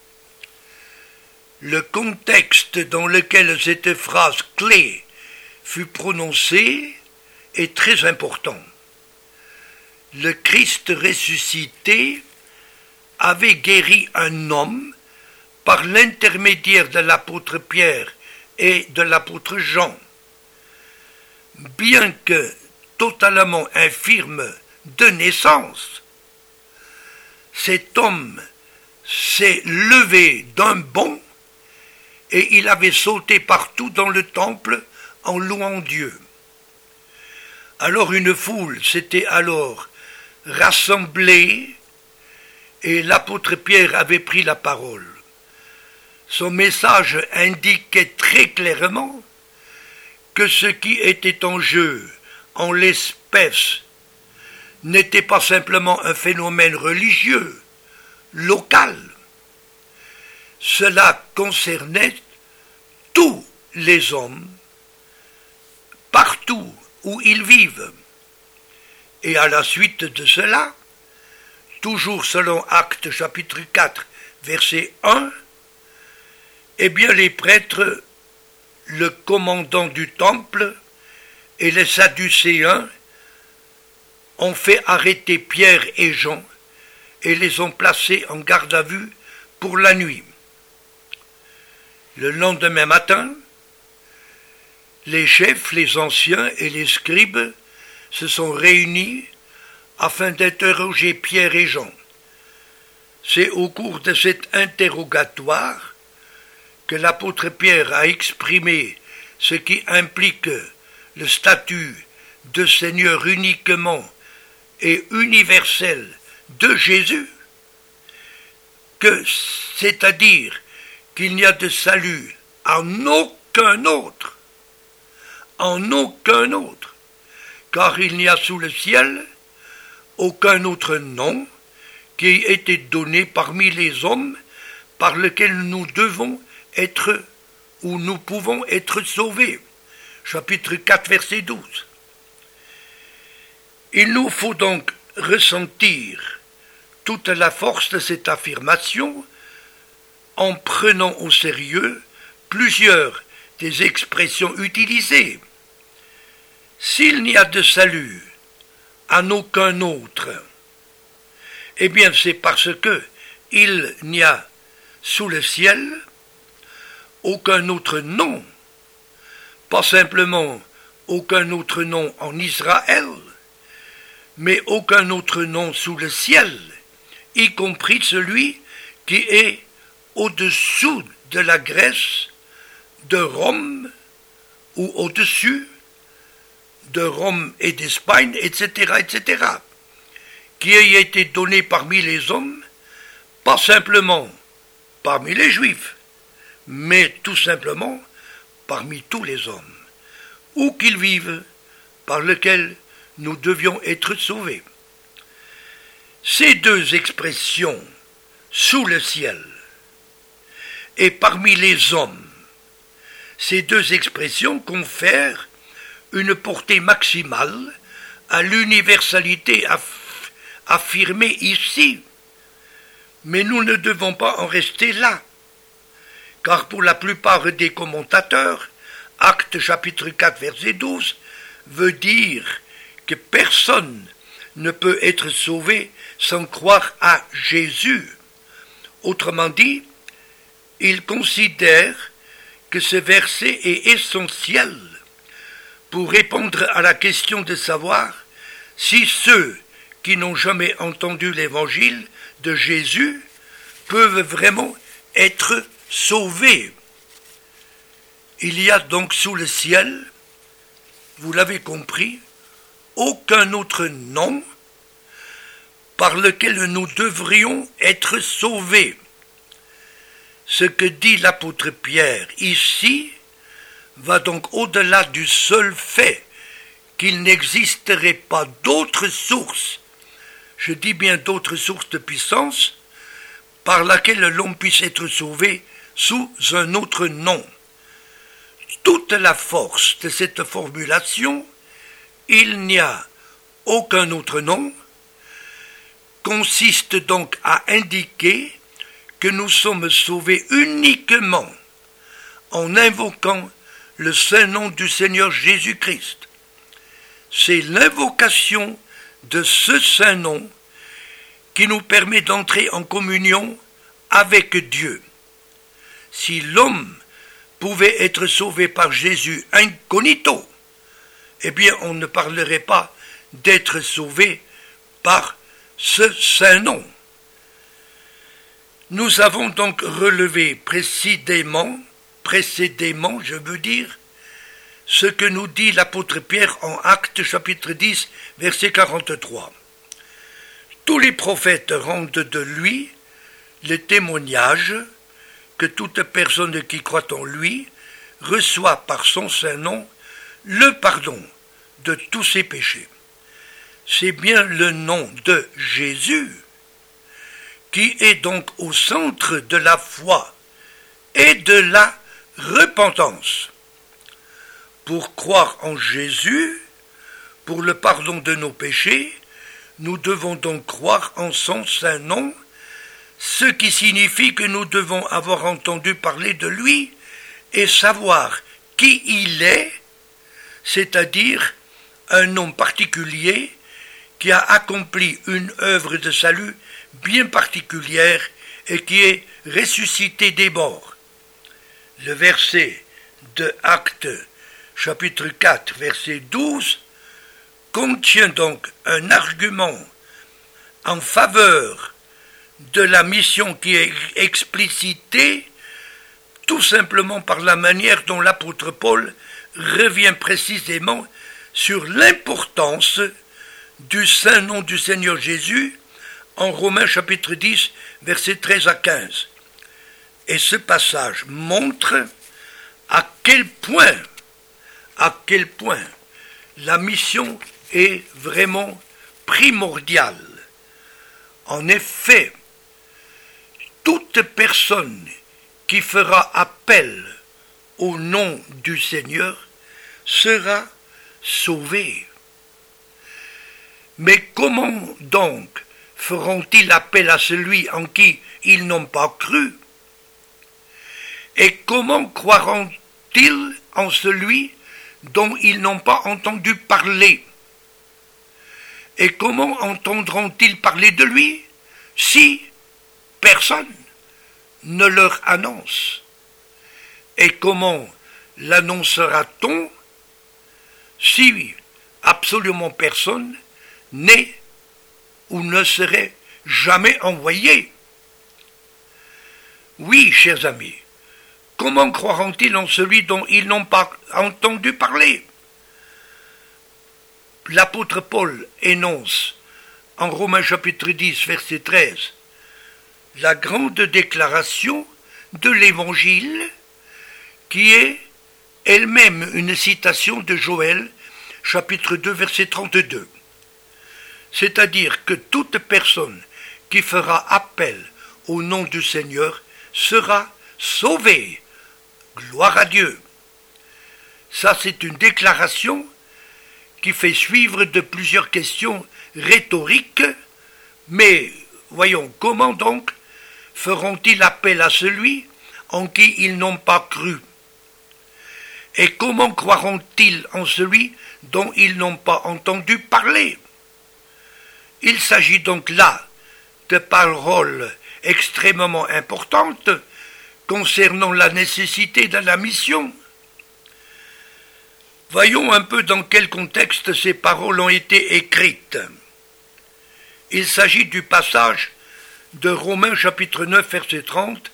Le contexte dans lequel cette phrase clé fut prononcée est très important. Le Christ ressuscité avait guéri un homme par l'intermédiaire de l'apôtre Pierre et de l'apôtre Jean. Bien que totalement infirme de naissance, cet homme s'est levé d'un bond et il avait sauté partout dans le temple en louant Dieu. Alors une foule s'était alors rassemblée et l'apôtre Pierre avait pris la parole. Son message indiquait très clairement que ce qui était en jeu en l'espèce n'était pas simplement un phénomène religieux, local. Cela concernait tous les hommes, partout où ils vivent. Et à la suite de cela, toujours selon Actes chapitre quatre, verset un, eh bien les prêtres, le commandant du temple et les Sadducéens ont fait arrêter Pierre et Jean et les ont placés en garde à vue pour la nuit. Le lendemain matin, les chefs, les anciens et les scribes se sont réunis afin d'interroger Pierre et Jean. C'est au cours de cet interrogatoire que l'apôtre Pierre a exprimé ce qui implique le statut de Seigneur uniquement et universel de Jésus, que c'est-à-dire qu'il n'y a de salut en aucun autre, en aucun autre, car il n'y a sous le ciel aucun autre nom qui ait été donné parmi les hommes par lequel nous devons être ou nous pouvons être sauvés. Chapitre quatre, verset douze. Il nous faut donc ressentir toute la force de cette affirmation en prenant au sérieux plusieurs des expressions utilisées. S'il n'y a de salut en aucun autre, eh bien c'est parce que il n'y a sous le ciel aucun autre nom, pas simplement aucun autre nom en Israël, mais aucun autre nom sous le ciel, y compris celui qui est au-dessous de la Grèce, de Rome, ou au-dessus de Rome et d'Espagne, et cetera, et cetera, qui ait été donné parmi les hommes, pas simplement parmi les Juifs, mais tout simplement parmi tous les hommes, où qu'ils vivent, par lequel nous devions être sauvés. Ces deux expressions, sous le ciel et parmi les hommes, ces deux expressions confèrent une portée maximale à l'universalité aff- affirmée ici. Mais nous ne devons pas en rester là, car pour la plupart des commentateurs, Actes chapitre quatre, verset douze, veut dire que personne ne peut être sauvé sans croire à Jésus. Autrement dit, il considère que ce verset est essentiel pour répondre à la question de savoir si ceux qui n'ont jamais entendu l'évangile de Jésus peuvent vraiment être sauvés. Il y a donc sous le ciel, vous l'avez compris, aucun autre nom par lequel nous devrions être sauvés. Ce que dit l'apôtre Pierre ici va donc au-delà du seul fait qu'il n'existerait pas d'autres sources, je dis bien d'autres sources de puissance, par laquelle l'homme puisse être sauvé sous un autre nom. Toute la force de cette formulation, il n'y a aucun autre nom, consiste donc à indiquer que nous sommes sauvés uniquement en invoquant le saint nom du Seigneur Jésus-Christ. C'est l'invocation de ce saint nom qui nous permet d'entrer en communion avec Dieu. Si l'homme pouvait être sauvé par Jésus incognito, eh bien on ne parlerait pas d'être sauvé par ce saint nom. Nous avons donc relevé précisément, précédemment, je veux dire, ce que nous dit l'apôtre Pierre en Actes chapitre dix, verset quarante-trois. Tous les prophètes rendent de lui le témoignage que toute personne qui croit en lui reçoit par son saint nom le pardon de tous ses péchés. C'est bien le nom de Jésus qui est donc au centre de la foi et de la repentance. Pour croire en Jésus, pour le pardon de nos péchés, nous devons donc croire en son saint nom, ce qui signifie que nous devons avoir entendu parler de lui et savoir qui il est, c'est-à-dire un homme particulier qui a accompli une œuvre de salut bien particulière et qui est ressuscité des morts. Le verset de Actes, chapitre quatre, verset douze, contient donc un argument en faveur de la mission qui est explicitée tout simplement par la manière dont l'apôtre Paul revient précisément sur l'importance du saint nom du Seigneur Jésus en Romains chapitre dix, versets treize à quinze. Et ce passage montre à quel point, à quel point la mission est vraiment primordiale. En effet, toute personne qui fera appel au nom du Seigneur sera sauvée. Mais comment donc feront-ils appel à celui en qui ils n'ont pas cru? Et comment croiront-ils en celui dont ils n'ont pas entendu parler? Et comment entendront-ils parler de lui si personne ne leur annonce? Et comment l'annoncera-t-on si absolument personne n'est ou ne serait jamais envoyé? Oui, chers amis, comment croiront-ils en celui dont ils n'ont pas entendu parler? L'apôtre Paul énonce en Romains chapitre dix, verset treize, la grande déclaration de l'Évangile qui est elle-même une citation de Joël chapitre deux, verset trente-deux. C'est-à-dire que toute personne qui fera appel au nom du Seigneur sera sauvée. Gloire à Dieu. Ça, c'est une déclaration qui fait suivre de plusieurs questions rhétoriques, mais voyons, comment donc feront-ils appel à celui en qui ils n'ont pas cru? Et comment croiront-ils en celui dont ils n'ont pas entendu parler? Il s'agit donc là de paroles extrêmement importantes concernant la nécessité de la mission. Voyons un peu dans quel contexte ces paroles ont été écrites. Il s'agit du passage de Romains chapitre neuf verset trente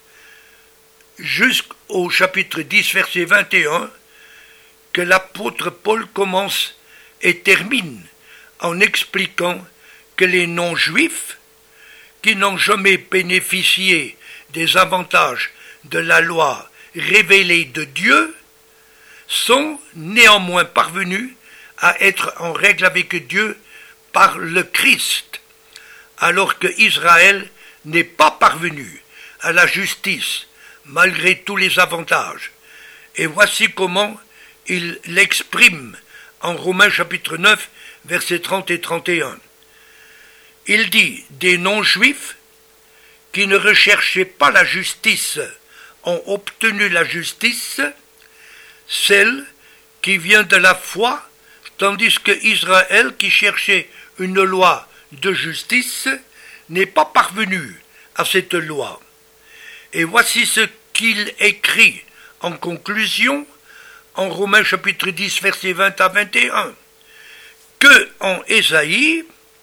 jusqu'au chapitre dix verset vingt et un que l'apôtre Paul commence et termine en expliquant que les non-juifs qui n'ont jamais bénéficié des avantages de la loi révélée de Dieu sont néanmoins parvenus à être en règle avec Dieu par le Christ, alors que Israël n'est pas parvenu à la justice malgré tous les avantages. Et voici comment il l'exprime en Romains chapitre neuf, versets trente et trente et un. Il dit « Des non-juifs qui ne recherchaient pas la justice ont obtenu la justice, celle qui vient de la foi, tandis que Israël qui cherchait une loi de justice n'est pas parvenu à cette loi. » Et voici ce qu'il écrit en conclusion en Romains chapitre dix, versets vingt à vingt et un. Que en Ésaïe,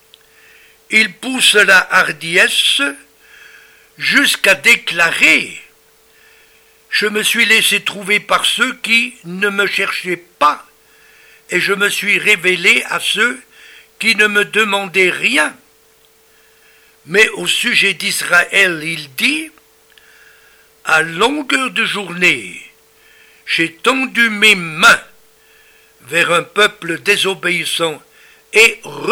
il pousse la hardiesse jusqu'à déclarer « Je me suis laissé trouver par ceux qui ne me cherchaient pas, et je me suis révélé à ceux qui ne me demandaient rien. » Mais au sujet d'Israël, il dit « À longueur de journée, j'ai tendu mes mains vers un peuple désobéissant et rebelle. »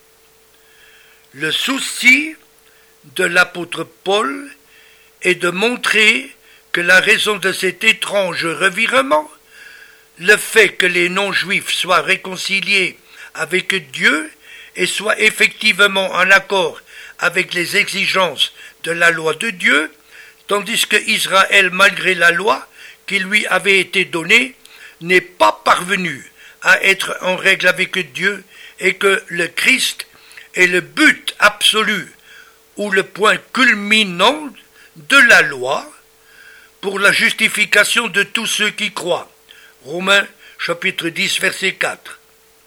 Le souci de l'apôtre Paul est de montrer que la raison de cet étrange revirement, le fait que les non-juifs soient réconciliés avec Dieu et soient effectivement en accord avec les exigences de la loi de Dieu, tandis que Israël, malgré la loi qui lui avait été donnée, n'est pas parvenu à être en règle avec Dieu et que le Christ est le but absolu ou le point culminant de la loi pour la justification de tous ceux qui croient. Romains chapitre dix, verset quatre.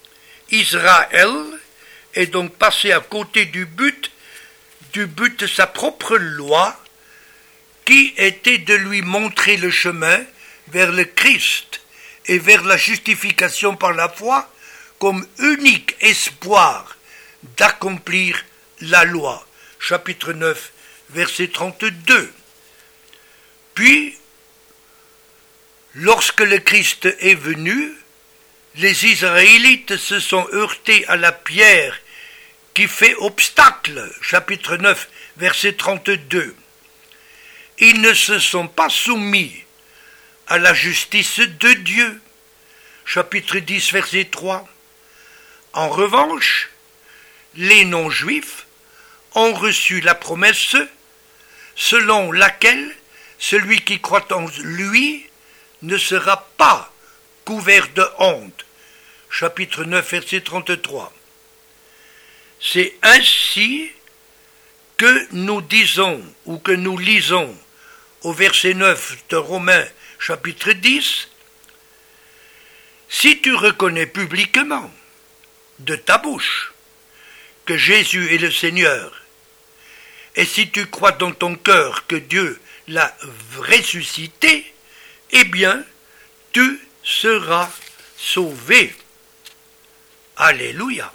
Israël est donc passé à côté du but, du but de sa propre loi, qui était de lui montrer le chemin vers le Christ et vers la justification par la foi comme unique espoir d'accomplir la loi. Chapitre neuf, verset trente-deux. Puis, lorsque le Christ est venu, les Israélites se sont heurtés à la pierre qui fait obstacle. Chapitre neuf, verset trente-deux. Ils ne se sont pas soumis à la justice de Dieu. Chapitre dix, verset trois. En revanche, les non-juifs ont reçu la promesse selon laquelle celui qui croit en lui ne sera pas couvert de honte. Chapitre neuf, verset trente-trois. C'est ainsi que nous disons ou que nous lisons au verset neuf de Romains chapitre dix, si tu reconnais publiquement de ta bouche que Jésus est le Seigneur, et si tu crois dans ton cœur que Dieu l'a ressuscité, eh bien, tu seras sauvé. Alléluia.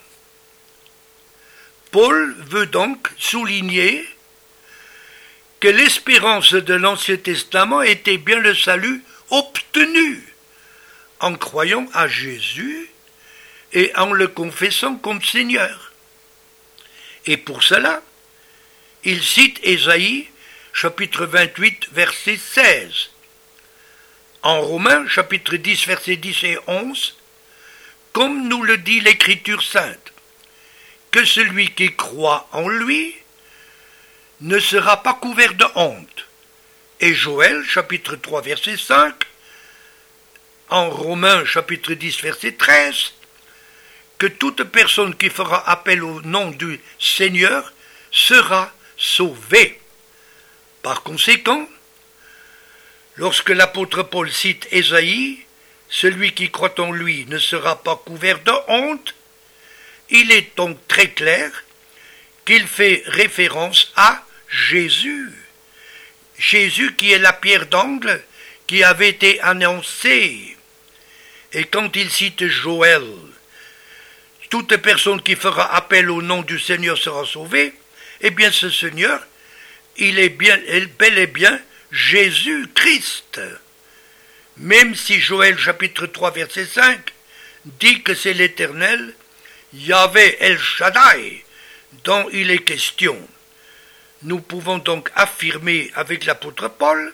Paul veut donc souligner que l'espérance de l'Ancien Testament était bien le salut obtenu en croyant à Jésus et en le confessant comme Seigneur. Et pour cela, il cite Ésaïe, chapitre vingt-huit, verset seize. En Romains, chapitre dix, versets dix et onze, comme nous le dit l'Écriture sainte, que celui qui croit en lui ne sera pas couvert de honte. Et Joël, chapitre trois, verset cinq, en Romains, chapitre dix, verset treize, que toute personne qui fera appel au nom du Seigneur sera sauvée. Par conséquent, lorsque l'apôtre Paul cite Ésaïe, celui qui croit en lui ne sera pas couvert de honte, il est donc très clair qu'il fait référence à Jésus. Jésus qui est la pierre d'angle qui avait été annoncée. Et quand il cite Joël, toute personne qui fera appel au nom du Seigneur sera sauvée, eh bien ce Seigneur, il est bien, bel et bien Jésus-Christ. Même si Joël chapitre trois verset cinq dit que c'est l'Éternel, Yahvé El Shaddai, dont il est question. Nous pouvons donc affirmer avec l'apôtre Paul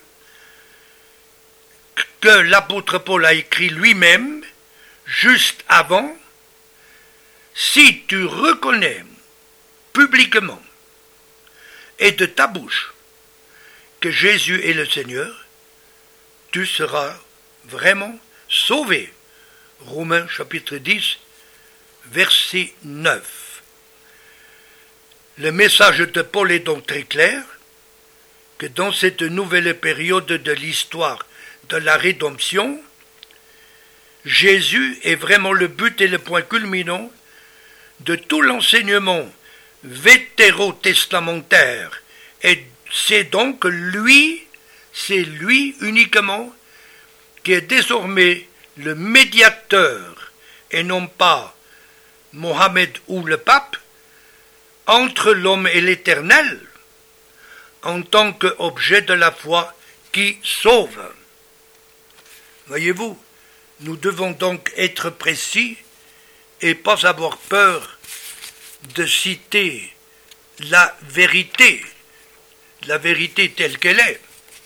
que l'apôtre Paul a écrit lui-même, juste avant, si tu reconnais publiquement et de ta bouche que Jésus est le Seigneur, tu seras vraiment sauvé. Romains chapitre dix, verset neuf. Le message de Paul est donc très clair, que dans cette nouvelle période de l'histoire de la rédemption, Jésus est vraiment le but et le point culminant de tout l'enseignement vétérotestamentaire. Et c'est donc lui, c'est lui uniquement qui est désormais le médiateur, et non pas Mohammed ou le pape, entre l'homme et l'Éternel, en tant qu'objet de la foi qui sauve. Voyez-vous, nous devons donc être précis et pas avoir peur de citer la vérité, la vérité telle qu'elle est.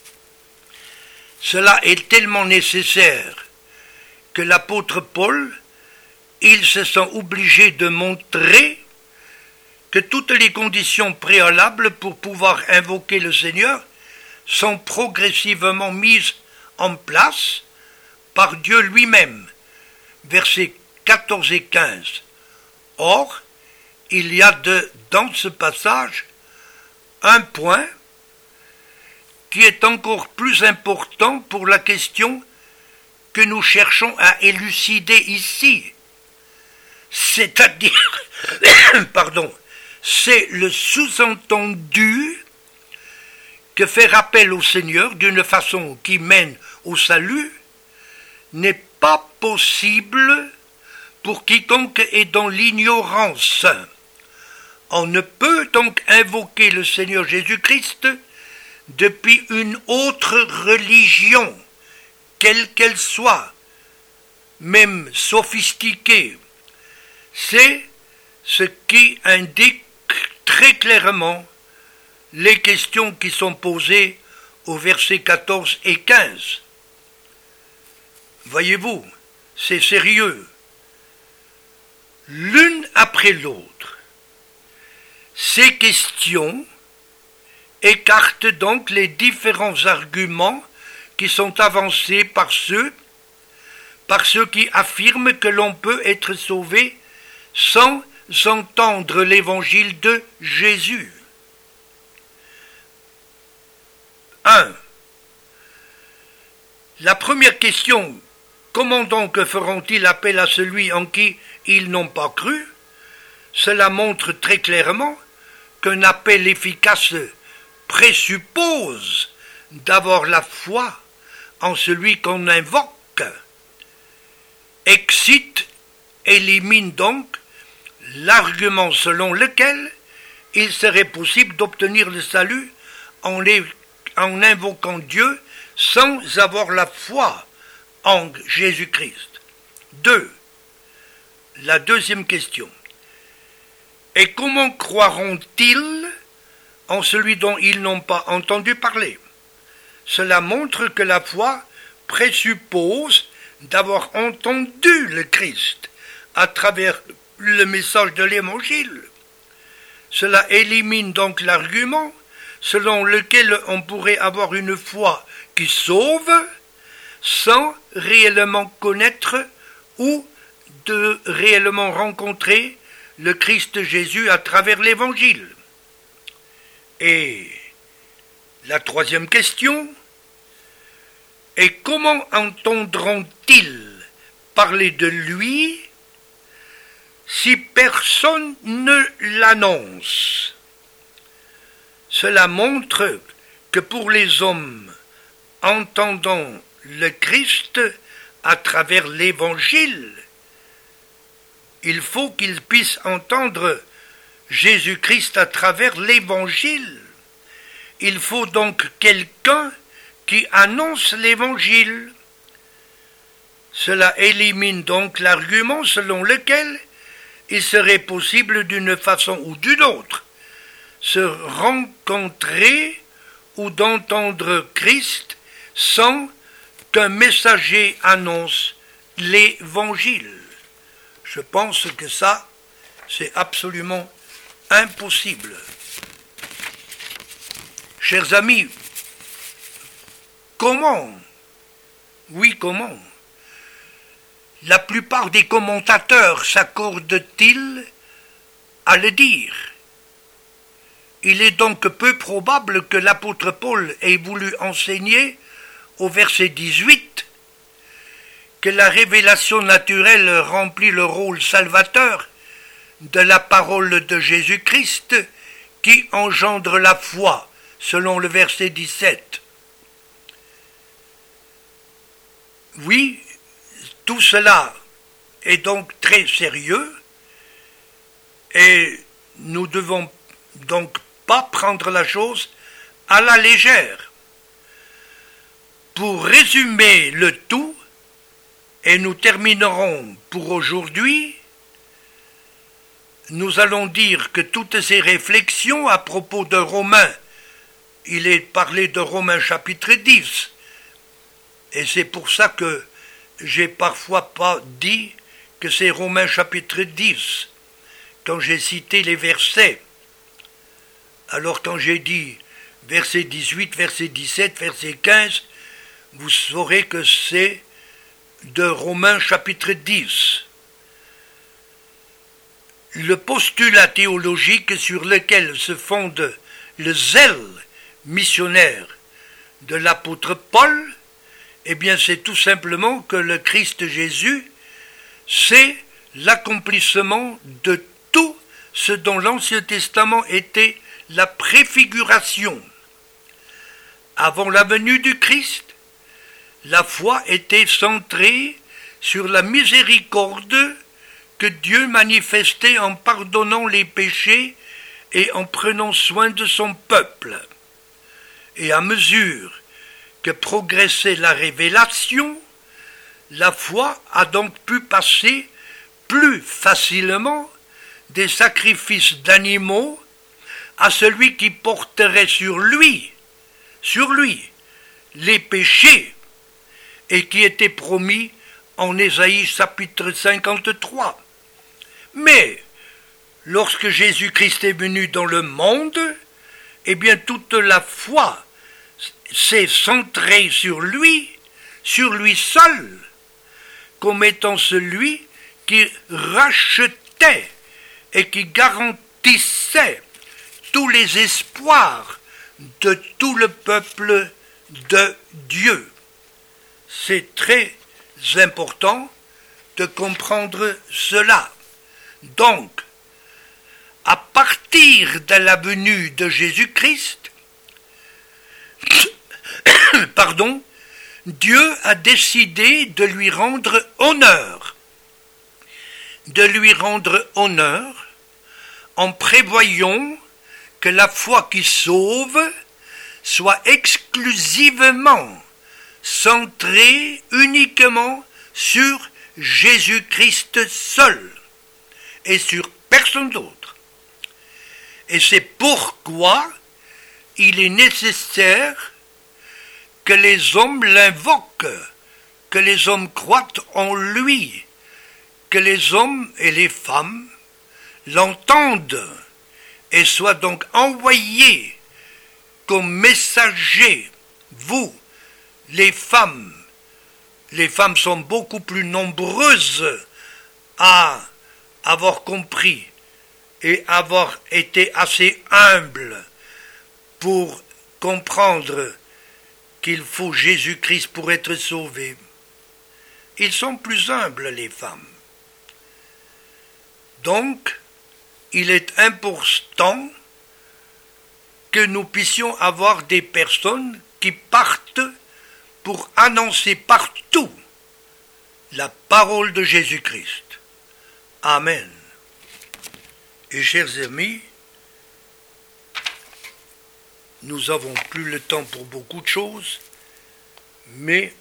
Cela est tellement nécessaire que l'apôtre Paul, il se sent obligé de montrer que toutes les conditions préalables pour pouvoir invoquer le Seigneur sont progressivement mises en place par Dieu lui-même. Versets quatorze et quinze. Or, il y a de, dans ce passage un point qui est encore plus important pour la question que nous cherchons à élucider ici. C'est-à-dire, pardon, c'est le sous-entendu que faire appel au Seigneur d'une façon qui mène au salut n'est pas possible pour quiconque est dans l'ignorance. On ne peut donc invoquer le Seigneur Jésus-Christ depuis une autre religion, quelle qu'elle soit, même sophistiquée. C'est ce qui indique très clairement les questions qui sont posées aux versets quatorze et quinze. Voyez-vous, c'est sérieux. L'une après l'autre, ces questions écartent donc les différents arguments qui sont avancés par ceux, par ceux qui affirment que l'on peut être sauvé sans entendre l'évangile de Jésus. un. La première question, comment donc feront-ils appel à celui en qui ils n'ont pas cru? Cela montre très clairement qu'un appel efficace présuppose d'avoir la foi en celui qu'on invoque. Excite élimine donc l'argument selon lequel il serait possible d'obtenir le salut en, les, en invoquant Dieu sans avoir la foi en Jésus-Christ. deux. La deuxième question. Et comment croiront-ils en celui dont ils n'ont pas entendu parler? Cela montre que la foi présuppose d'avoir entendu le Christ à travers le message de l'Évangile. Cela élimine donc l'argument selon lequel on pourrait avoir une foi qui sauve sans réellement connaître ou de réellement rencontrer le Christ Jésus à travers l'Évangile. Et la troisième question est comment entendront-ils parler de lui si personne ne l'annonce. Cela montre que pour les hommes entendant le Christ à travers l'Évangile, il faut qu'ils puissent entendre Jésus-Christ à travers l'Évangile. Il faut donc quelqu'un qui annonce l'Évangile. Cela élimine donc l'argument selon lequel il serait possible d'une façon ou d'une autre se rencontrer ou d'entendre Christ sans qu'un messager annonce l'Évangile. Je pense que ça, c'est absolument impossible. Chers amis, comment, oui comment, la plupart des commentateurs s'accordent-ils à le dire? Il est donc peu probable que l'apôtre Paul ait voulu enseigner au verset dix-huit que la révélation naturelle remplit le rôle salvateur de la parole de Jésus-Christ qui engendre la foi, selon le verset dix-sept. Oui, tout cela est donc très sérieux et nous devons donc pas prendre la chose à la légère. Pour résumer le tout, et nous terminerons pour aujourd'hui, nous allons dire que toutes ces réflexions à propos de Romains, il est parlé de Romains chapitre dix, et c'est pour ça que j'ai parfois pas dit que c'est Romains chapitre dix, quand j'ai cité les versets. Alors quand j'ai dit verset dix-huit, verset dix-sept, verset quinze, vous saurez que c'est de Romains chapitre dix. Le postulat théologique sur lequel se fonde le zèle missionnaire de l'apôtre Paul, eh bien c'est tout simplement que le Christ Jésus, c'est l'accomplissement de tout ce dont l'Ancien Testament était la préfiguration. Avant la venue du Christ, la foi était centrée sur la miséricorde que Dieu manifestait en pardonnant les péchés et en prenant soin de son peuple. Et à mesure que progressait la révélation, la foi a donc pu passer plus facilement des sacrifices d'animaux à celui qui porterait sur lui, sur lui, les péchés, et qui était promis en Ésaïe chapitre cinquante-trois. Mais, lorsque Jésus-Christ est venu dans le monde, eh bien toute la foi s'est centrée sur lui, sur lui seul, comme étant celui qui rachetait et qui garantissait tous les espoirs de tout le peuple de Dieu. C'est très important de comprendre cela. Donc, à partir de la venue de Jésus-Christ, pardon, Dieu a décidé de lui rendre honneur, de lui rendre honneur en prévoyant que la foi qui sauve soit exclusivement centrée uniquement sur Jésus-Christ seul et sur personne d'autre. Et c'est pourquoi il est nécessaire que les hommes l'invoquent, que les hommes croient en lui, que les hommes et les femmes l'entendent et soient donc envoyés comme messagers. Vous, les femmes, les femmes sont beaucoup plus nombreuses à avoir compris et avoir été assez humbles pour comprendre qu'il faut Jésus-Christ pour être sauvés. Ils sont plus humbles, les femmes. Donc, il est important que nous puissions avoir des personnes qui partent pour annoncer partout la parole de Jésus-Christ. Amen. Et chers amis, nous n'avons plus le temps pour beaucoup de choses, mais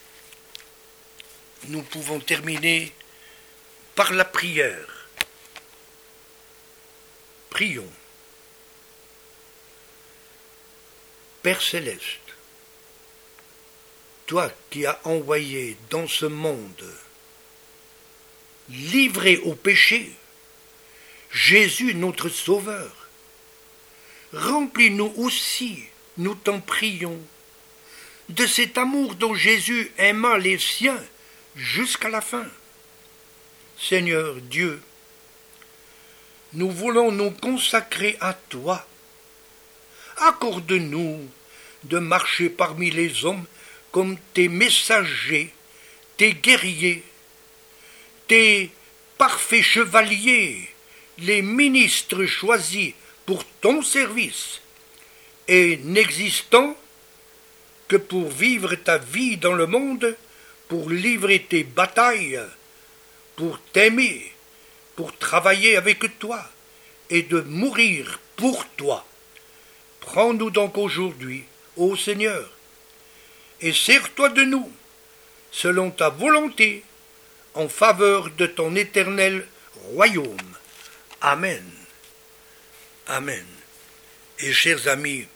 nous pouvons terminer par la prière. Prions. Père céleste, toi qui as envoyé dans ce monde, livré au péché, Jésus notre Sauveur, remplis-nous aussi, nous t'en prions, de cet amour dont Jésus aima les siens jusqu'à la fin. Seigneur Dieu, nous voulons nous consacrer à toi. Accorde-nous de marcher parmi les hommes comme tes messagers, tes guerriers, tes parfaits chevaliers, les ministres choisis pour ton service, et n'existant que pour vivre ta vie dans le monde, pour livrer tes batailles, pour t'aimer, pour travailler avec toi, et de mourir pour toi. Prends-nous donc aujourd'hui, ô Seigneur, et sers-toi de nous, selon ta volonté, en faveur de ton éternel royaume. Amen. Amen. Et chers amis,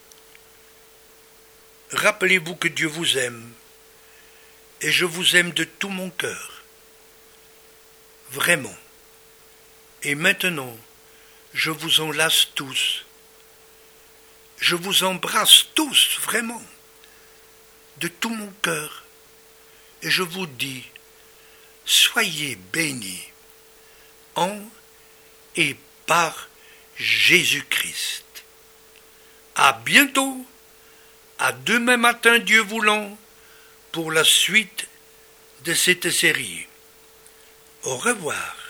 rappelez-vous que Dieu vous aime, et je vous aime de tout mon cœur. Vraiment. Et maintenant, je vous enlace tous. Je vous embrasse tous, vraiment, de tout mon cœur. Et je vous dis, soyez bénis en et par Jésus-Christ. À bientôt, à demain matin, Dieu voulant, pour la suite de cette série. Au revoir.